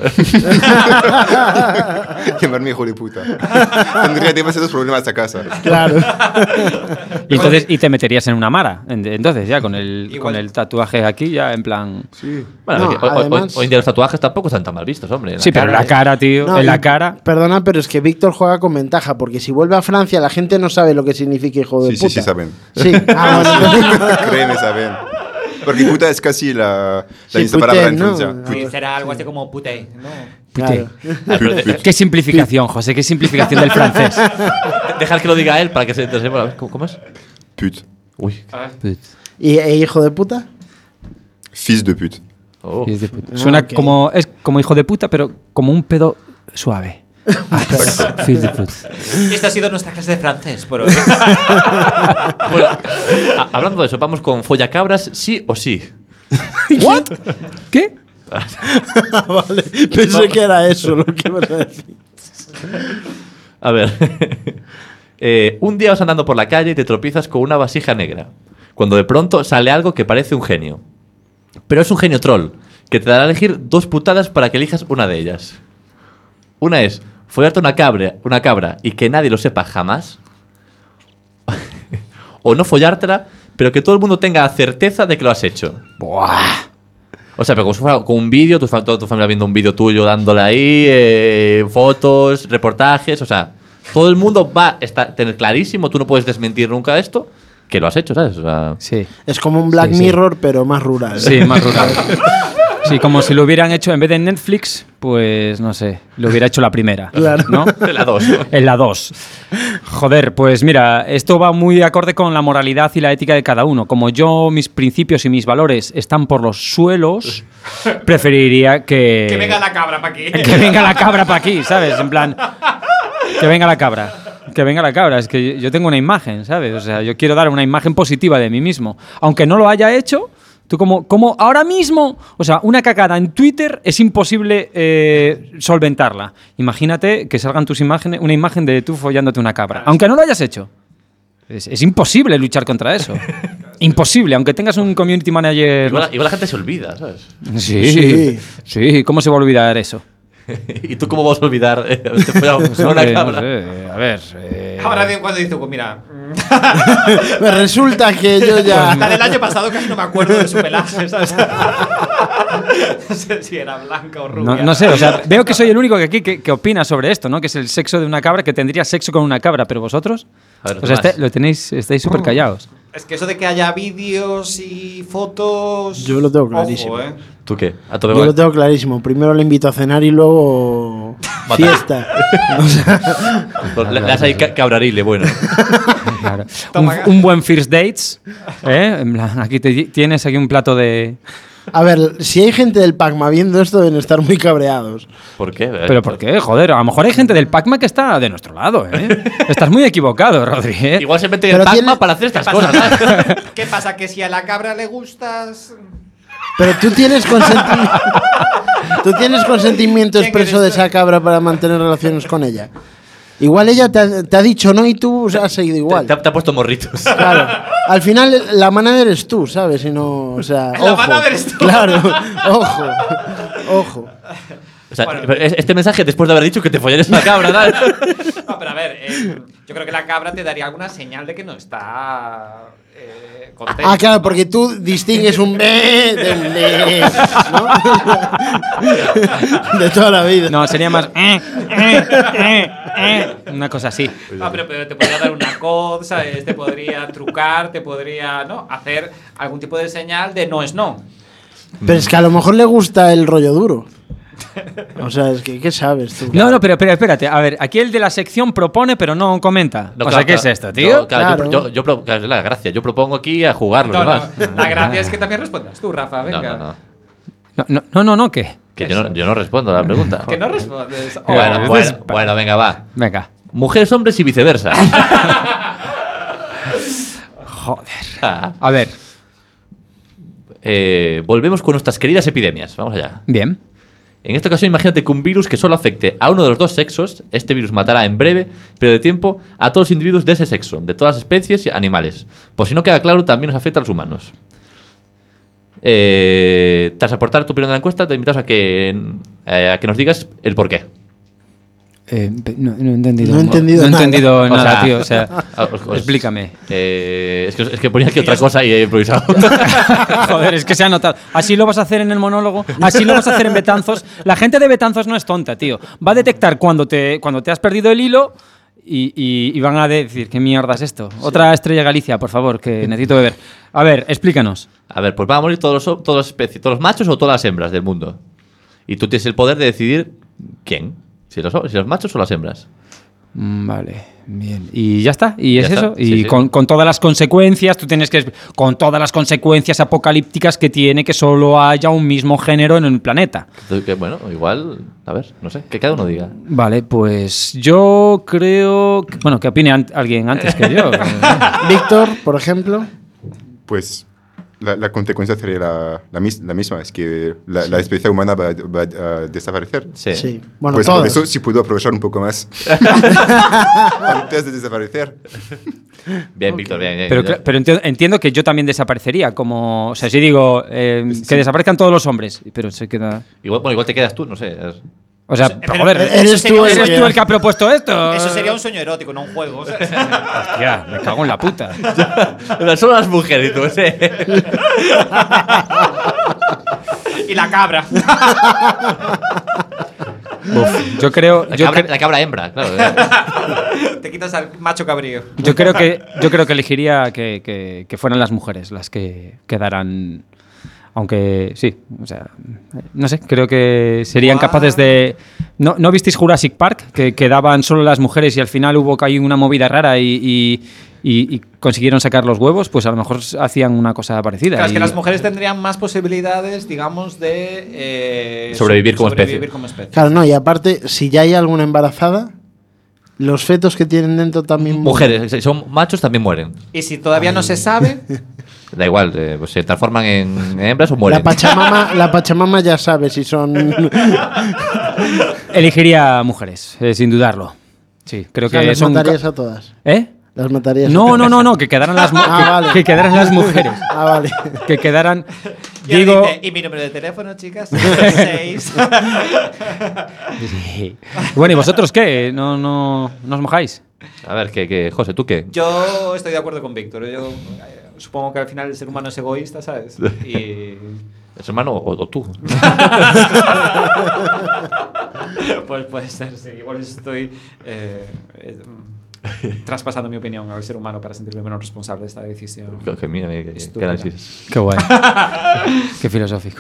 llamarme hijo de puta. Tendría demasiados problemas a casa. Claro. y entonces y te meterías en una mara. en- Entonces, ya con el, Igual. con el tatuaje aquí, ya en plan. Sí. Bueno, No, es que hoy- hoy, además- hoy en día los tatuajes tampoco están tan mal vistos, hombre. Sí, pero en la ¿eh? cara, tío. No, en la y- cara. Perdona, pero es que Víctor juega con ventaja, porque si vuelve a Francia la gente no sabe lo que significa hijo de Sí, sí, puta. sí, saben. Sí, ah, bueno. Créeme, saben. Porque puta es casi la, la Sí, misma palabra en puté, ¿no? Francia. Sí, será algo así como puté, ¿no? Claro. Ah, pero de- de- Qué simplificación, José, qué simplificación del francés. Dejar que lo diga él para que se interese. Bueno, ¿Cómo, cómo es? Pute. Uy. ¿Y e hijo de puta? Fils de pute. Oh. Suena Ah, ok. como. Es como hijo de puta, pero como un pedo suave. Fils de puta. Esta ha sido nuestra clase de francés por hoy. Bueno, a- hablando de eso, vamos con follacabras, sí o sí. ¿What? ¿Qué? Vale, pensé que era eso lo que ibas a decir. A ver. Eh, un día vas andando por la calle y te tropiezas con una vasija negra. Cuando de pronto sale algo que parece un genio. Pero es un genio troll, que te dará a elegir dos putadas para que elijas una de ellas. Una es follarte una cabra, una cabra y que nadie lo sepa jamás. o no follártela, pero que todo el mundo tenga certeza de que lo has hecho. Buah. O sea, pero como si fuera con un vídeo, tu, toda tu familia viendo un vídeo tuyo dándole ahí, eh, fotos, reportajes, o sea, todo el mundo va a tener clarísimo, tú no puedes desmentir nunca esto, que lo has hecho, ¿sabes? O sea, sí. Es como un Black sí, sí. Mirror, pero más rural. Sí, más rural. Sí, como si lo hubieran hecho en vez de en Netflix, pues no sé, lo hubiera hecho la primera. Claro. ¿No? en la dos. En la dos. Joder, pues mira, esto va muy acorde con la moralidad y la ética de cada uno. Como yo, mis principios y mis valores están por los suelos, preferiría que... Que venga la cabra para aquí. Que venga la cabra para aquí, ¿sabes? En plan, que venga la cabra. Que venga la cabra. Es que yo tengo una imagen, ¿sabes? O sea, yo quiero dar una imagen positiva de mí mismo. Aunque no lo haya hecho... Tú como, como ahora mismo, o sea, una cagada en Twitter es imposible eh, solventarla. Imagínate que salgan tus imágenes, una imagen de tú follándote una cabra, aunque no lo hayas hecho. Es, es imposible luchar contra eso. Imposible, aunque tengas un community manager. Igual, igual la gente se olvida, ¿sabes? Sí, sí, sí. ¿Cómo se va a olvidar eso? ¿Y tú cómo vas a olvidar eh, te follado Pues, una hombre, cabra? no sé, a ver. Eh... Ahora de cuando dices, pues mira. Me resulta que yo ya. Hasta del año pasado casi no me acuerdo de su pelaje, ¿sabes? No sé si era blanca o rubia. No, no sé, o sea, veo que soy el único que aquí que, que opina sobre esto, ¿no? Que es el sexo de una cabra, que tendría sexo con una cabra, pero vosotros. A ver, O sea, Tomás. este- lo tenéis, estáis súper callados. Es que eso de que haya vídeos y fotos. Yo lo tengo clarísimo. Ojo, ¿eh? ¿Tú qué? ¿A todo Yo lo tengo clarísimo. Primero le invito a cenar y luego. Matar. Fiesta. O sea, Le, le das ahí ca- cabrarile, bueno. Claro. Un, Toma. un buen first dates. ¿eh? En plan, aquí te- tienes aquí un plato de. a ver, si hay gente del Pacma viendo esto, deben estar muy cabreados. ¿Por qué? ¿Pero por qué? Joder, a lo mejor hay gente del Pacma que está de nuestro lado, ¿eh? Estás muy equivocado, Rodri, ¿eh? Igual se mete Pero en Pacma tiene- para hacer estas ¿Qué cosas, pasa? ¿sabes? ¿Qué pasa? Que si a la cabra le gustas. Pero tú tienes consentimiento. ¿Tú tienes consentimiento ¿Quién expreso eres de tú? esa cabra para mantener relaciones con ella? Igual ella te ha, te ha dicho no y tú has seguido igual. Te, ha- te ha puesto morritos. Claro. Al final la manada eres tú, ¿sabes? Y no, o sea, La ojo. manada eres tú. Claro. Ojo. Ojo. O sea, Bueno. pero es- este mensaje después de haber dicho que te follares una cabra, ¿sabes? No, pero a ver, eh, yo creo que la cabra te daría alguna señal de que no está eh, contenta. Ah, claro, porque tú distingues un be de un be, ¿no? De toda la vida. No, sería más. eh, eh, eh, eh, una cosa así. Ah, pero, pero te podría dar una cosa, ¿sabes? Te podría trucar, te podría, ¿no? Hacer algún tipo de señal de no es no. Pero es que a lo mejor le gusta el rollo duro. O sea, es que, ¿qué sabes tú? No, no, pero, pero espérate. A ver, aquí el de la sección propone, pero no comenta. No, o claro, sea, ¿qué claro. es esto, tío? No, claro, Claro. Yo, yo, yo pro- claro, es la gracia. Yo propongo aquí a jugar los No, demás. no, la gracia es que también respondas tú, Rafa, No, venga. no, no. No, no, no, no, no, ¿qué? Que yo no, yo no respondo a la pregunta. Que no respondes. Oh, Bueno, Oh, bueno, es- bueno, venga, va. Venga. Mujeres, hombres y viceversa. Joder. Ah. A ver, Eh, volvemos con nuestras queridas epidemias. Vamos allá. bien. En esta ocasión, imagínate que un virus que solo afecte a uno de los dos sexos, este virus matará en breve periodo de tiempo a todos los individuos de ese sexo, de todas las especies y animales. Por si no queda claro, también nos afecta a los humanos. Eh, tras aportar tu opinión de la encuesta, te invitamos a que, eh, a que nos digas el por qué. Eh, pe- no, no he entendido. No he entendido no he nada. entendido O nada, sea, tío. O sea, Ah, os- os- explícame. Eh, es, que, es que ponía aquí otra cosa y he improvisado. Joder, es que se ha notado. Así lo vas a hacer en el monólogo, así lo vas a hacer en Betanzos. La gente de Betanzos no es tonta, tío. Va a detectar cuando te, cuando te has perdido el hilo y, y- y van a decir, ¿qué mierda es esto? Otra Estrella Galicia, por favor, que necesito beber. A ver, explícanos. A ver, pues van a morir todos los, todas las especies, todos los machos o todas las hembras del mundo. Y tú tienes el poder de decidir quién. Si los, si los machos o las hembras. Mm, Vale, bien. Y ya está, y es Ya eso. está, Y sí, sí. Con, con todas las consecuencias, tú tienes que. Con todas las consecuencias apocalípticas que tiene que solo haya un mismo género en el planeta. Entonces, que, bueno, igual, a ver, no sé, que cada uno diga. Vale, pues yo creo. que- bueno, que opine an- alguien antes que yo. Víctor, por ejemplo. Pues la, la consecuencia sería la, la, mis- la misma, es que la, la especie humana va, va a desaparecer. Sí. Sí. Bueno, Pues por todas. eso sí puedo aprovechar un poco más antes de desaparecer. Bien, Víctor, bien, bien. Pero, cla- pero enti- entiendo que yo también desaparecería. Como. O sea, si digo eh, que desaparezcan todos los hombres, pero se queda. Igual, bueno, igual te quedas tú, no sé. es- O sea, Pero- joder, pero eres eso sería- tú el ¿eres que- tú el que ha propuesto esto? Eso sería un sueño erótico, no un juego. O sea, Hostia, me cago en la puta. Solo las mujeres, tú, sí. y la cabra. Uf, yo creo, La yo, cabra, cre- la cabra hembra, claro. Te quitas al macho cabrío. yo creo que yo creo que elegiría que, que- que fueran las mujeres las que quedaran. Aunque sí, o sea, no sé, creo que serían Guau. capaces de. ¿No, ¿no visteis Jurassic Park? Que quedaban solo las mujeres y al final hubo que hay una movida rara y, y- y- y consiguieron sacar los huevos, pues a lo mejor hacían una cosa parecida. Claro, es que y- las mujeres tendrían más posibilidades, digamos, de eh, Sobrevivir como sobrevivir especie. como especie. Claro, no, y aparte, si ya hay alguna embarazada, los fetos que tienen dentro también mueren. Mujeres, si son machos, también mueren. Y si todavía no se sabe, Da igual, eh, pues se transforman en hembras o mueren. La Pachamama, la Pachamama ya sabe si son. Elegiría mujeres, eh, sin dudarlo. Sí, creo O sea, que las son. matarías ca- a todas. ¿Eh? Las matarías a No, todas. no, no, no, que quedaran las, mu- Ah, que, vale. que quedaran las mujeres. Ah, vale. Que quedaran. y ahora Digo. dice, y mi número de teléfono, chicas, seis. Sí. Bueno, ¿y vosotros qué? ¿No, no, no os mojáis? A ver, que, que, José, ¿tú qué? Yo estoy de acuerdo con Víctor. Yo eh, supongo que al final el ser humano es egoísta, ¿sabes? Y ¿Es hermano o, o tú? pues puede ser, sí. Igual estoy eh, eh, traspasando mi opinión al ser humano para sentirme menos responsable de esta decisión. Que, que mira, que, que Estúpida. análisis. Qué guay. Qué filosófico.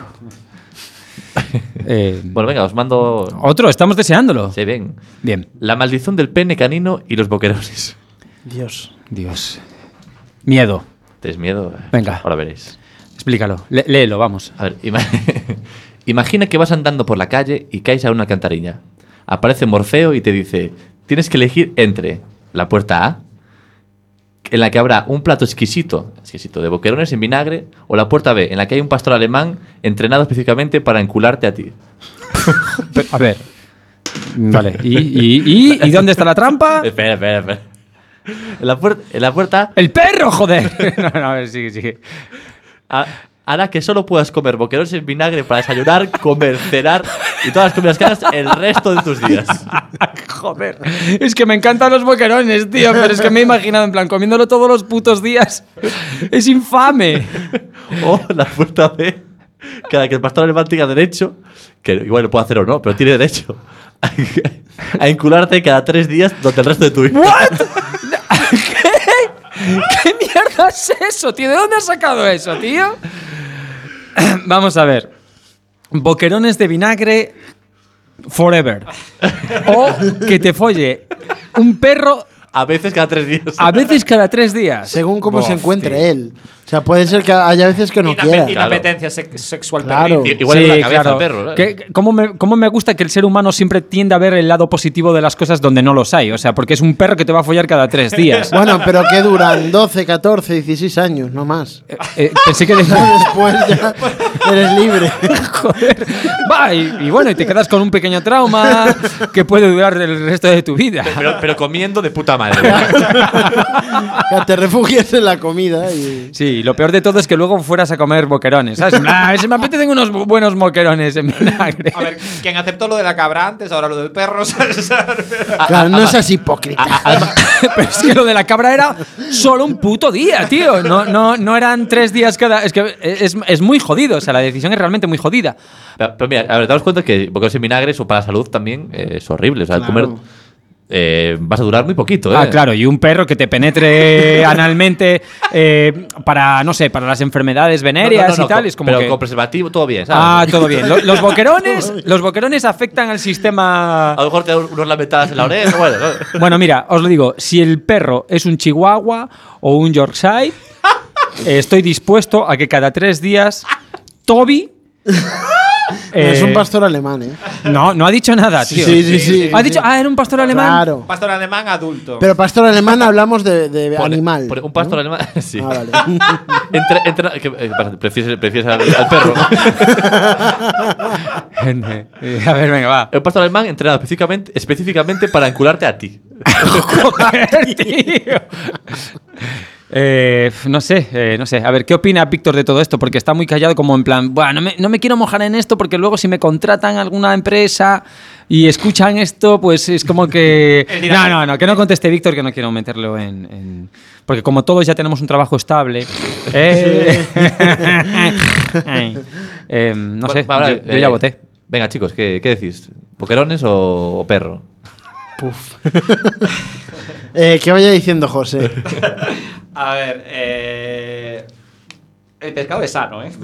Eh, Bueno, venga, os mando. Otro, estamos deseándolo. Sí, bien. Bien. La maldición del pene canino y los boquerones. Dios. Dios. Miedo. ¿Tenéis miedo? Venga. Ahora veréis. Explícalo. Lé- léelo, vamos. A ver, ima- imagina que vas andando por la calle y caes a una alcantarilla. Aparece Morfeo y te dice: tienes que elegir entre la puerta A, en la que habrá un plato exquisito, exquisito de boquerones en vinagre, o la puerta B, en la que hay un pastor alemán entrenado específicamente para encularte a ti. Pero, a ver. Vale. ¿Y, y, y, ¿y dónde está la trampa? Espera, espera, espera. En la, puer- en la puerta ¡El perro, joder! No, no, a ver, sigue, sigue. A- hará que solo puedas comer boquerones en vinagre para desayunar, comer, cenar y todas las comidas que hagas el resto de tus días. Joder. Es que me encantan los boquerones, tío. Pero es que me he imaginado, en plan, comiéndolo todos los putos días. Es infame. O la puerta B, que a la que el pastor alemán tenga derecho, que igual lo puede hacer o no, pero tiene derecho a, a encularte cada tres días durante el resto de tu vida. ¿What? ¿Qué? ¿Qué mierda es eso, tío? ¿De dónde has sacado eso, tío? Vamos a ver. Boquerones de vinagre forever. O que te folle un perro A veces cada tres días. a veces cada tres días. Según cómo se Bof, encuentre tío. él. O sea, puede ser que haya veces que no Inape- quiera. Inapetencia sex- sexual Claro. perril. Igual Sí, es la cabeza claro. perro. ¿eh? Que- ¿Cómo me, cómo me gusta que el ser humano siempre tiende a ver el lado positivo de las cosas donde no los hay? O sea, porque es un perro que te va a follar cada tres días. Bueno, pero que duran doce, catorce, dieciséis años, no más. Eh, pensé que decía- Después ya eres libre. Joder. Va, y, y bueno, y te quedas con un pequeño trauma que puede durar el resto de tu vida. Pero, pero comiendo de puta madre. Ya te refugias en la comida y. Sí, lo peor de todo es que luego fueras a comer boquerones, ¿sabes? Ah, se me apetecen unos bu- buenos boquerones en vinagre. A ver, quien aceptó lo de la cabra antes, ahora lo del perro, ¿sabes? Claro, no seas hipócrita. Pero es que lo de la cabra era solo un puto día, tío. No, no, no eran tres días cada. Es que es, es muy jodido. O sea, la decisión es realmente muy jodida. Pero, pero mira, a ver, daos cuenta que boquerones en vinagre, eso para la salud también eh, es horrible. O sea, Claro. comer. eh, vas a durar muy poquito, ¿eh? Ah, claro, y un perro que te penetre analmente eh, para, no sé, para las enfermedades No, no, venéreas no, no, y tal. con- Es como pero que. con preservativo todo bien, ¿sabes? Ah, todo bien. Lo- Los boquerones, los boquerones afectan al sistema. A lo mejor te dan unos lamentadas en la oreja, bueno. ¿no? Bueno, mira, os lo digo, si el perro es un chihuahua o un Yorkshire, eh, estoy dispuesto a que cada tres días Toby... eh, Es un pastor alemán, ¿eh? No, no ha dicho nada, tío. Sí, sí, sí. Ha dicho, ah, era un pastor alemán. Claro. Pastor alemán adulto. Pero pastor alemán hablamos de, de Pone- animal. pone un pastor alemán. Sí. Ah, vale. Entre, entre- ¿qué- eh, pasa? ¿Prefieres, prefieres al, al perro? Eh, a ver, venga, va. Un pastor alemán entrenado específicamente, específicamente para encularte a ti. Joder, tío. Eh, no sé, eh, no sé. A ver, ¿qué opina Víctor de todo esto? Porque está muy callado como en plan, bueno, no me, no me quiero mojar en esto porque luego si me contratan alguna empresa y escuchan esto, pues es como que... No, no, no, que no conteste Víctor, que no quiero meterlo en... en... Porque como todos ya tenemos un trabajo estable... Eh... eh, no sé, Bueno, vale, yo, yo ya eh, voté. Venga, chicos, ¿qué, qué decís? ¿Boquerones o, o perro? Puf. eh, que vaya diciendo José. A ver, eh... el pescado es sano, ¿eh?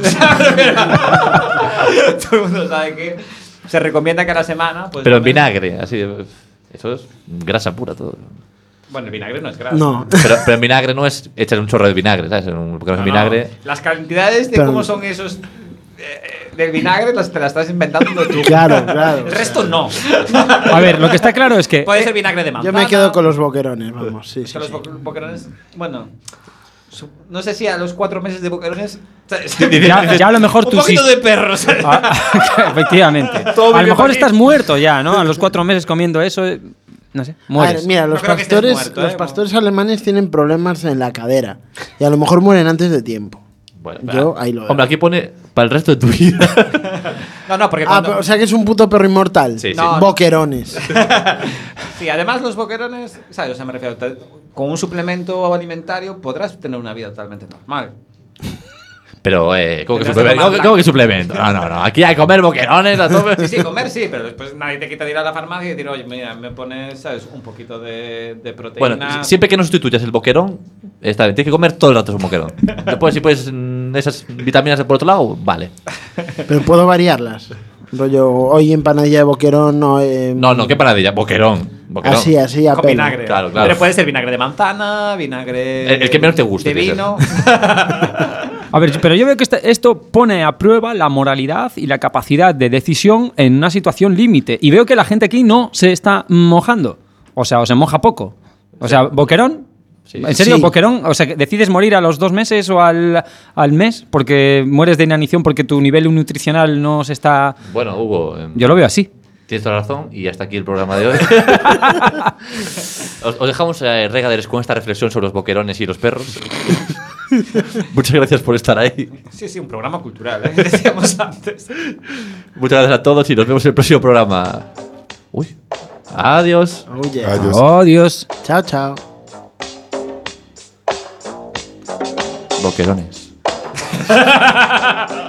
Todo el mundo sabe que se recomienda que a la semana... Pues, Pero en comer- vinagre, así. Eso es grasa pura todo. Bueno, el vinagre no es grasa. No. Pero, pero en vinagre no es echar un chorro de vinagre, ¿sabes? Un, porque No, en vinagre. no. Las cantidades de Pero- cómo son esos... eh, del vinagre las, te las estás inventando tú. Claro, claro. El resto no. A ver, lo que está claro es que... Puede ser vinagre de manzana. Yo me quedo con los boquerones, vamos. Sí, sí, Que los sí. bo- boquerones... Bueno... su- No sé si a los cuatro meses de boquerones... Ya, ya a lo mejor un tú poquito sí- de perro, ¿sabes? Ah, efectivamente. Todo A lo vive mejor para estás aquí. muerto ya, ¿no? A los cuatro meses comiendo eso, eh, no sé, A ver, mueres. mira, los No creo que estés pastores, muerto, los ¿eh? pastores alemanes tienen problemas en la cadera y a lo mejor mueren antes de tiempo. Bueno, Yo ahí lo veo. Hombre, aquí pone para el resto de tu vida. No, no, porque Ah, cuando... pero, o sea que es un puto perro inmortal. Sí, sí. No, no. Boquerones. Sí, además los boquerones, ¿sabes? O sea, me refiero, te- con un suplemento alimentario podrás tener una vida totalmente normal. Pero, eh, ¿cómo que Tendrás suplemento? que tomar ¿Cómo, cómo que suplemento? No, no, no. Aquí hay que comer boquerones a tope. Sí, sí, comer sí, pero después nadie te quita de ir a la farmacia y decir, oye, mira, me pones, ¿sabes? Un poquito de, de proteína. Bueno, si- siempre que no sustituyas el boquerón, está bien. Tienes que comer todo el rato un boquerón. Después, si puedes mm, esas vitaminas por otro lado, vale. Pero puedo variarlas. Rollo, hoy empanadilla de boquerón, no. Eh, No, no, qué paradilla. Boquerón. boquerón. Así, así, a Con pelo. vinagre. Claro, claro. Pero puede ser vinagre de manzana, vinagre... El- el que menos te guste, De tiene que vino. A ver, pero yo veo que este- esto pone a prueba la moralidad y la capacidad de decisión en una situación límite. Y veo que la gente aquí no se está mojando. O sea, o se moja poco. O sea, boquerón. Sí. ¿En serio, Sí. boquerón? O sea, que ¿decides morir a los dos meses o al, al mes porque mueres de inanición porque tu nivel nutricional no se está... Bueno, Hugo, eh, Yo lo veo así. tienes toda la razón y hasta aquí el programa de hoy. os, os dejamos, eh, regadores, con esta reflexión sobre los boquerones y los perros. Muchas gracias por estar ahí. Sí, sí, un programa cultural, ¿eh? Decíamos antes. Muchas gracias a todos y nos vemos en el próximo programa. Uy. Adiós. Oh, yeah. Adiós. Oh, Dios. Chao, chao. Boquerones.